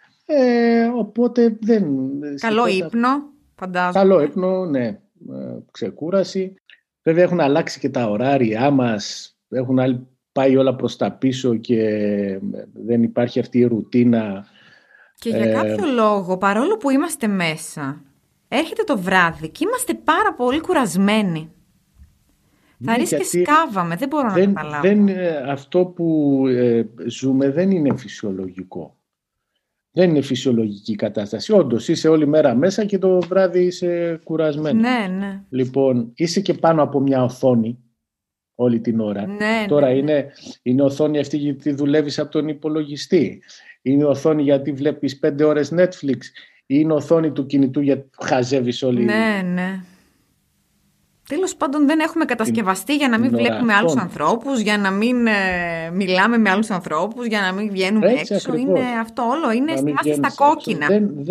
[SPEAKER 2] Οπότε δεν...
[SPEAKER 1] Καλό ύπνο. Φαντάζομαι.
[SPEAKER 2] Καλό ύπνο, ναι. Ξεκούραση. Βέβαια έχουν αλλάξει και τα ωράρια μας. Έχουν πάει όλα προς τα πίσω και δεν υπάρχει αυτή η ρουτίνα.
[SPEAKER 1] Και για κάποιο λόγο, παρόλο που είμαστε μέσα, έρχεται το βράδυ και είμαστε πάρα πολύ κουρασμένοι. Θα ρίξει και σκάβαμε. Δεν μπορώ να καταλάβω.
[SPEAKER 2] Αυτό που ζούμε δεν είναι φυσιολογικό. Δεν είναι φυσιολογική κατάσταση. Όντως, είσαι όλη μέρα μέσα και το βράδυ είσαι κουρασμένο.
[SPEAKER 1] Ναι.
[SPEAKER 2] Λοιπόν, είσαι και πάνω από μια οθόνη όλη την ώρα. Τώρα είναι οθόνη αυτή γιατί δουλεύεις από τον υπολογιστή. Είναι οθόνη γιατί βλέπεις 5 ώρες Netflix. Είναι οθόνη του κινητού γιατί χαζεύεις όλη...
[SPEAKER 1] Ναι. Τέλος πάντων, δεν έχουμε κατασκευαστεί για να μην βλέπουμε άλλους ανθρώπους, για να μην μιλάμε με άλλους ανθρώπους, για να μην βγαίνουμε έξω. Ακριβώς. Είναι αυτό όλο, είμαστε στα κόκκινα.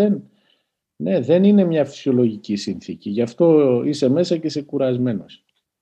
[SPEAKER 2] Δεν είναι μια φυσιολογική συνθήκη. Γι' αυτό είσαι μέσα και είσαι κουρασμένος.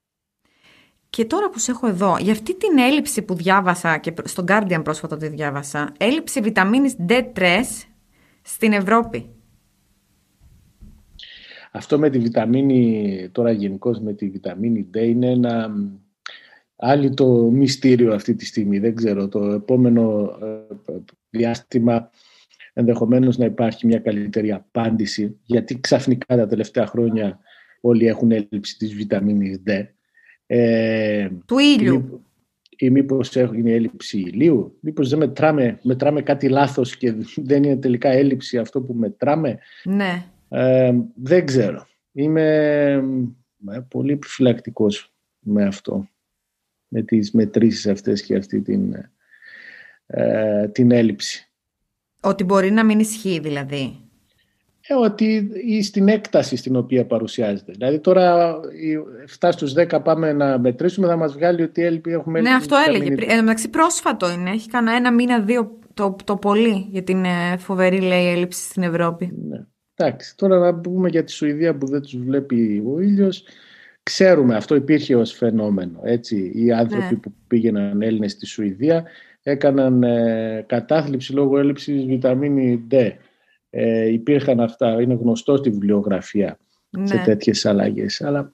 [SPEAKER 1] Και τώρα που σε έχω εδώ, για αυτή την έλλειψη που διάβασα και στον Guardian πρόσφατα τη διάβασα, έλλειψη βιταμίνης D3 στην Ευρώπη.
[SPEAKER 2] Αυτό με τη βιταμίνη, τώρα γενικώς με τη βιταμίνη D, είναι ένα άλλο το μυστήριο αυτή τη στιγμή. Δεν ξέρω, το επόμενο διάστημα ενδεχομένως να υπάρχει μια καλύτερη απάντηση, γιατί ξαφνικά τα τελευταία χρόνια όλοι έχουν έλλειψη της βιταμίνης D.
[SPEAKER 1] Του ήλιου.
[SPEAKER 2] Ή μήπως είναι έλλειψη ηλίου, μήπως δεν μετράμε κάτι λάθος και δεν είναι τελικά έλλειψη αυτό που μετράμε.
[SPEAKER 1] Ναι.
[SPEAKER 2] Δεν ξέρω. Είμαι πολύ επιφυλακτικός με αυτό, με τις μετρήσεις αυτές και αυτή την έλλειψη.
[SPEAKER 1] Ότι μπορεί να μην ισχύει δηλαδή.
[SPEAKER 2] Ότι ή στην έκταση στην οποία παρουσιάζεται. Δηλαδή τώρα 7 στους 10 πάμε να μετρήσουμε, θα μας βγάλει ότι έχουμε...
[SPEAKER 1] Ναι, αυτό έλεγε. Εντάξει, πρόσφατο είναι. Έχει κανένα ένα μήνα, δύο το πολύ για την φοβερή, λέει, έλλειψη στην Ευρώπη.
[SPEAKER 2] Ναι. Εντάξει, τώρα να πούμε για τη Σουηδία που δεν τους βλέπει ο ήλιος. Ξέρουμε, αυτό υπήρχε ως φαινόμενο. Έτσι. Οι άνθρωποι που πήγαιναν Έλληνες στη Σουηδία έκαναν κατάθλιψη λόγω έλλειψης βιταμίνη D. Υπήρχαν αυτά, είναι γνωστό στη βιβλιογραφία σε τέτοιες αλλαγές, αλλά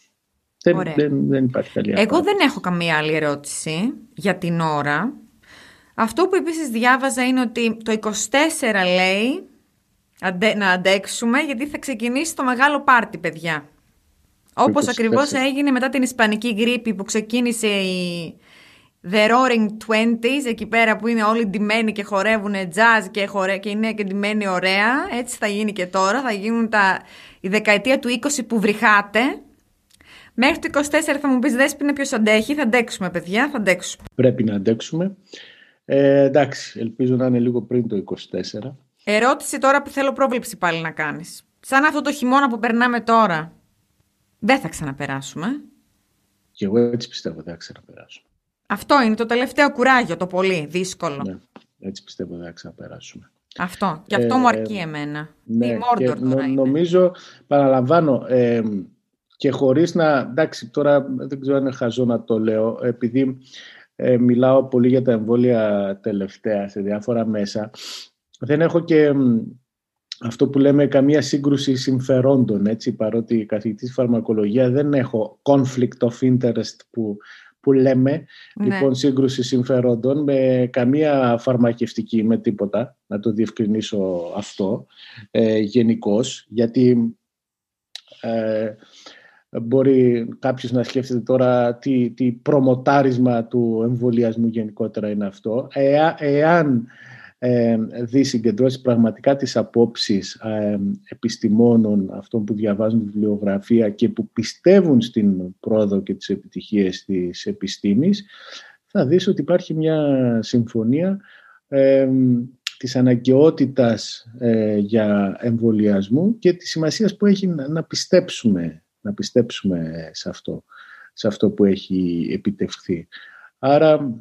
[SPEAKER 2] δεν υπάρχει καλή απάντηση.
[SPEAKER 1] Εγώ δεν έχω καμία άλλη ερώτηση για την ώρα. Αυτό που επίσης διάβαζα είναι ότι το 24 λέει να αντέξουμε, γιατί θα ξεκινήσει το μεγάλο πάρτι, παιδιά. Όπως ακριβώς έγινε μετά την ισπανική γρίπη που ξεκίνησε η The Roaring Twenties, εκεί πέρα που είναι όλοι ντυμένοι και χορεύουν jazz και είναι και ντυμένοι ωραία. Έτσι θα γίνει και τώρα. Θα γίνουν η δεκαετία του 20 που βρυχάτε. Μέχρι το 24 θα μου πεις, Δέσποινα, ποιος αντέχει. Θα αντέξουμε, παιδιά, θα αντέξουμε.
[SPEAKER 2] Πρέπει να αντέξουμε. Εντάξει, ελπίζω να είναι λίγο πριν το 24.
[SPEAKER 1] Ερώτηση τώρα που θέλω πρόβλεψη πάλι να κάνεις. Σαν αυτό το χειμώνα που περνάμε τώρα, δεν θα ξαναπεράσουμε.
[SPEAKER 2] Και εγώ έτσι πιστεύω, δεν θα ξαναπεράσουμε.
[SPEAKER 1] Αυτό είναι το τελευταίο κουράγιο, το πολύ δύσκολο.
[SPEAKER 2] Ναι, έτσι πιστεύω δεν θα ξαναπεράσουμε.
[SPEAKER 1] Αυτό. Και αυτό μου αρκεί εμένα.
[SPEAKER 2] Ναι,
[SPEAKER 1] η Mordor τώρα
[SPEAKER 2] νομίζω, παραλαμβάνω, και χωρίς να... Εντάξει, τώρα δεν ξέρω αν είναι χαζό να το λέω, επειδή μιλάω πολύ για τα εμβόλια τελευταία σε διάφορα μέσα. Δεν έχω και αυτό που λέμε καμία σύγκρουση συμφερόντων, έτσι, παρότι καθηγητής φαρμακολογία δεν έχω conflict of interest που λέμε, λοιπόν, σύγκρουση συμφερόντων με καμία φαρμακευτική, με τίποτα, να το διευκρινίσω αυτό γενικώς, γιατί μπορεί κάποιος να σκέφτεται τώρα τι προμοτάρισμα του εμβολιασμού γενικότερα είναι αυτό. Εάν δει συγκεντρώσει πραγματικά τις απόψεις επιστημόνων, αυτών που διαβάζουν βιβλιογραφία και που πιστεύουν στην πρόοδο και τις επιτυχίες της επιστήμης, θα δεις ότι υπάρχει μια συμφωνία της αναγκαιότητας για εμβολιασμού και της σημασίας που έχει να πιστέψουμε σε αυτό που έχει επιτευχθεί. Άρα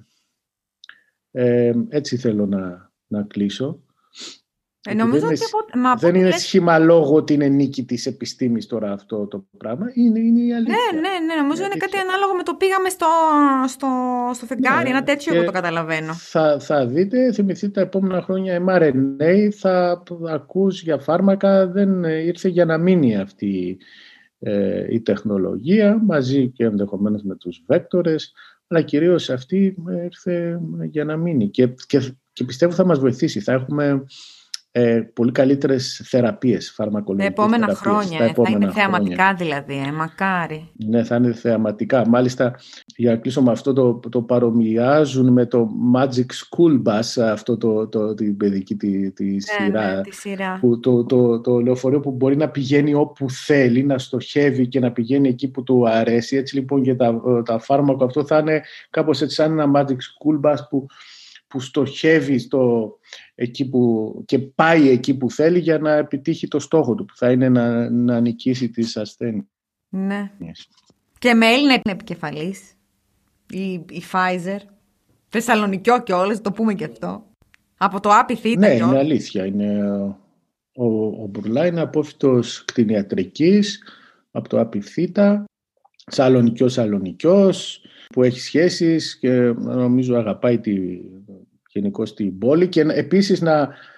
[SPEAKER 2] έτσι θέλω να κλείσω.
[SPEAKER 1] Νομίζω
[SPEAKER 2] δεν είναι σχήμα λόγω ότι είναι νίκη της επιστήμης τώρα αυτό το πράγμα. Είναι η αλήθεια.
[SPEAKER 1] Ναι, νομίζω είναι κάτι ανάλογο με το πήγαμε στο φεγγάρι. Ένα τέτοιο εγώ το καταλαβαίνω.
[SPEAKER 2] Θα δείτε, θυμηθείτε τα επόμενα χρόνια mRNA, θα ακούς για φάρμακα, δεν ήρθε για να μείνει αυτή η τεχνολογία, μαζί και ενδεχομένως με τους βέκτορες, αλλά κυρίως αυτή ήρθε για να μείνει και πιστεύω θα μας βοηθήσει. Θα έχουμε πολύ καλύτερες θεραπείες, φαρμακολογικές
[SPEAKER 1] τα επόμενα
[SPEAKER 2] θεραπείες,
[SPEAKER 1] χρόνια. Θα είναι θεαματικά δηλαδή, μακάρι.
[SPEAKER 2] Ναι, θα είναι θεαματικά. Μάλιστα, για να κλείσω με αυτό, το παρομοιάζουν με το Magic School Bus, αυτό την παιδική τη σειρά.
[SPEAKER 1] Ναι, τη σειρά.
[SPEAKER 2] Που το λεωφορείο που μπορεί να πηγαίνει όπου θέλει, να στοχεύει και να πηγαίνει εκεί που του αρέσει. Έτσι λοιπόν και τα φάρμακα, αυτό θα είναι κάπως έτσι σαν ένα Magic School Bus που στοχεύει και πάει εκεί που θέλει για να επιτύχει το στόχο του, που θα είναι να νικήσει τις ασθένειες.
[SPEAKER 1] Ναι. Και με Έλληνα επικεφαλής, η Pfizer, Θεσσαλονικιό και όλες, το πούμε και αυτό. Από το Άπη Θήτα.
[SPEAKER 2] Ναι, είναι αλήθεια. Ο Μπουρλά είναι απόφυτος κτηνιατρικής από το Άπη Θήτα, Σαλονικιός, που έχει σχέσεις και νομίζω αγαπάει γενικώς την πόλη, και επίσης να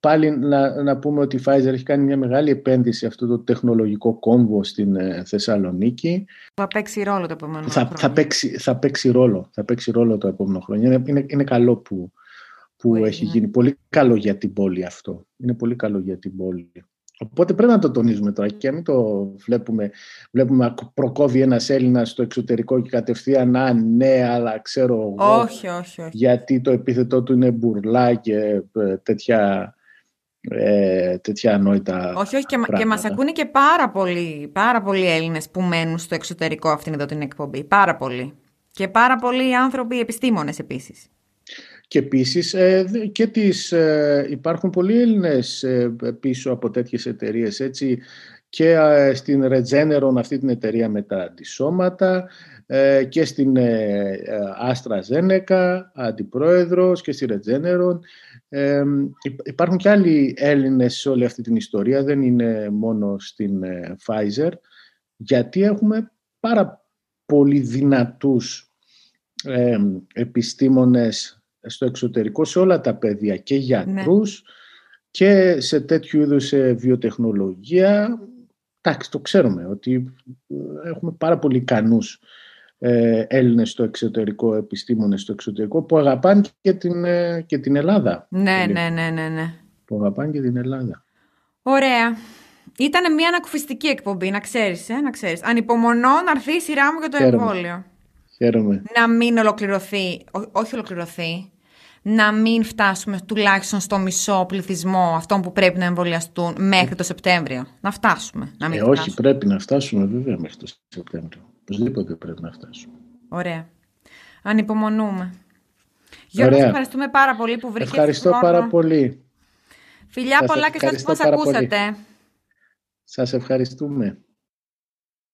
[SPEAKER 2] πάλι να πούμε ότι η Pfizer έχει κάνει μια μεγάλη επένδυση σε αυτό το τεχνολογικό κόμβο στην Θεσσαλονίκη.
[SPEAKER 1] Θα παίξει ρόλο το επόμενο χρόνο.
[SPEAKER 2] Θα παίξει ρόλο το επόμενο χρόνο. Είναι καλό που έχει γίνει. Πολύ καλό για την πόλη αυτό. Είναι πολύ καλό για την πόλη. Οπότε πρέπει να το τονίζουμε τώρα και μην το βλέπουμε προκόβει ένας Έλληνας στο εξωτερικό και κατευθείαν ναι, αλλά ξέρω εγώ.
[SPEAKER 1] Όχι.
[SPEAKER 2] Γιατί το επίθετό του είναι μπουρλά και τέτοια ανόητα.
[SPEAKER 1] Όχι, και μας ακούνε και πάρα πολλοί Έλληνες που μένουν στο εξωτερικό αυτήν εδώ την εκπομπή. Πάρα πολλοί. Και πάρα πολλοί άνθρωποι επιστήμονες επίσης.
[SPEAKER 2] Και επίσης υπάρχουν πολλοί Έλληνες πίσω από τέτοιες εταιρείες, έτσι, και στην Regeneron, αυτή την εταιρεία με τα αντισώματα, και στην AstraZeneca, αντιπρόεδρος, και στη Regeneron. Υπάρχουν και άλλοι Έλληνες σε όλη αυτή την ιστορία, δεν είναι μόνο στην Pfizer, γιατί έχουμε πάρα πολύ δυνατούς επιστήμονες στο εξωτερικό, σε όλα τα πεδία, και γιατρούς, ναι, και σε τέτοιου είδους βιοτεχνολογία. Εντάξει, το ξέρουμε ότι έχουμε πάρα πολύ ικανούς Έλληνες στο εξωτερικό, επιστήμονες στο εξωτερικό, που αγαπάνε και την Ελλάδα.
[SPEAKER 1] Ναι.
[SPEAKER 2] Που αγαπάνε και την Ελλάδα.
[SPEAKER 1] Ωραία. Ήταν μια ανακουφιστική εκπομπή, να ξέρεις. Ανυπομονώ να έρθει η σειρά μου για το εμβόλιο.
[SPEAKER 2] Χαίρομαι.
[SPEAKER 1] Να μην ολοκληρωθεί, όχι ολοκληρωθεί, να μην φτάσουμε τουλάχιστον στο μισό πληθυσμό αυτών που πρέπει να εμβολιαστούν μέχρι το Σεπτέμβριο. Να φτάσουμε.
[SPEAKER 2] Όχι, πρέπει να φτάσουμε βέβαια μέχρι το Σεπτέμβριο. Οπωσδήποτε πρέπει να φτάσουμε.
[SPEAKER 1] Ωραία. Ανυπομονούμε. Γιώργο, σας ευχαριστούμε πάρα πολύ που βρήκες χρόνο.
[SPEAKER 2] Ευχαριστώ πάρα πολύ.
[SPEAKER 1] Φιλιά πολλά και σας που μας ακούσατε.
[SPEAKER 2] Σας ευχαριστούμε.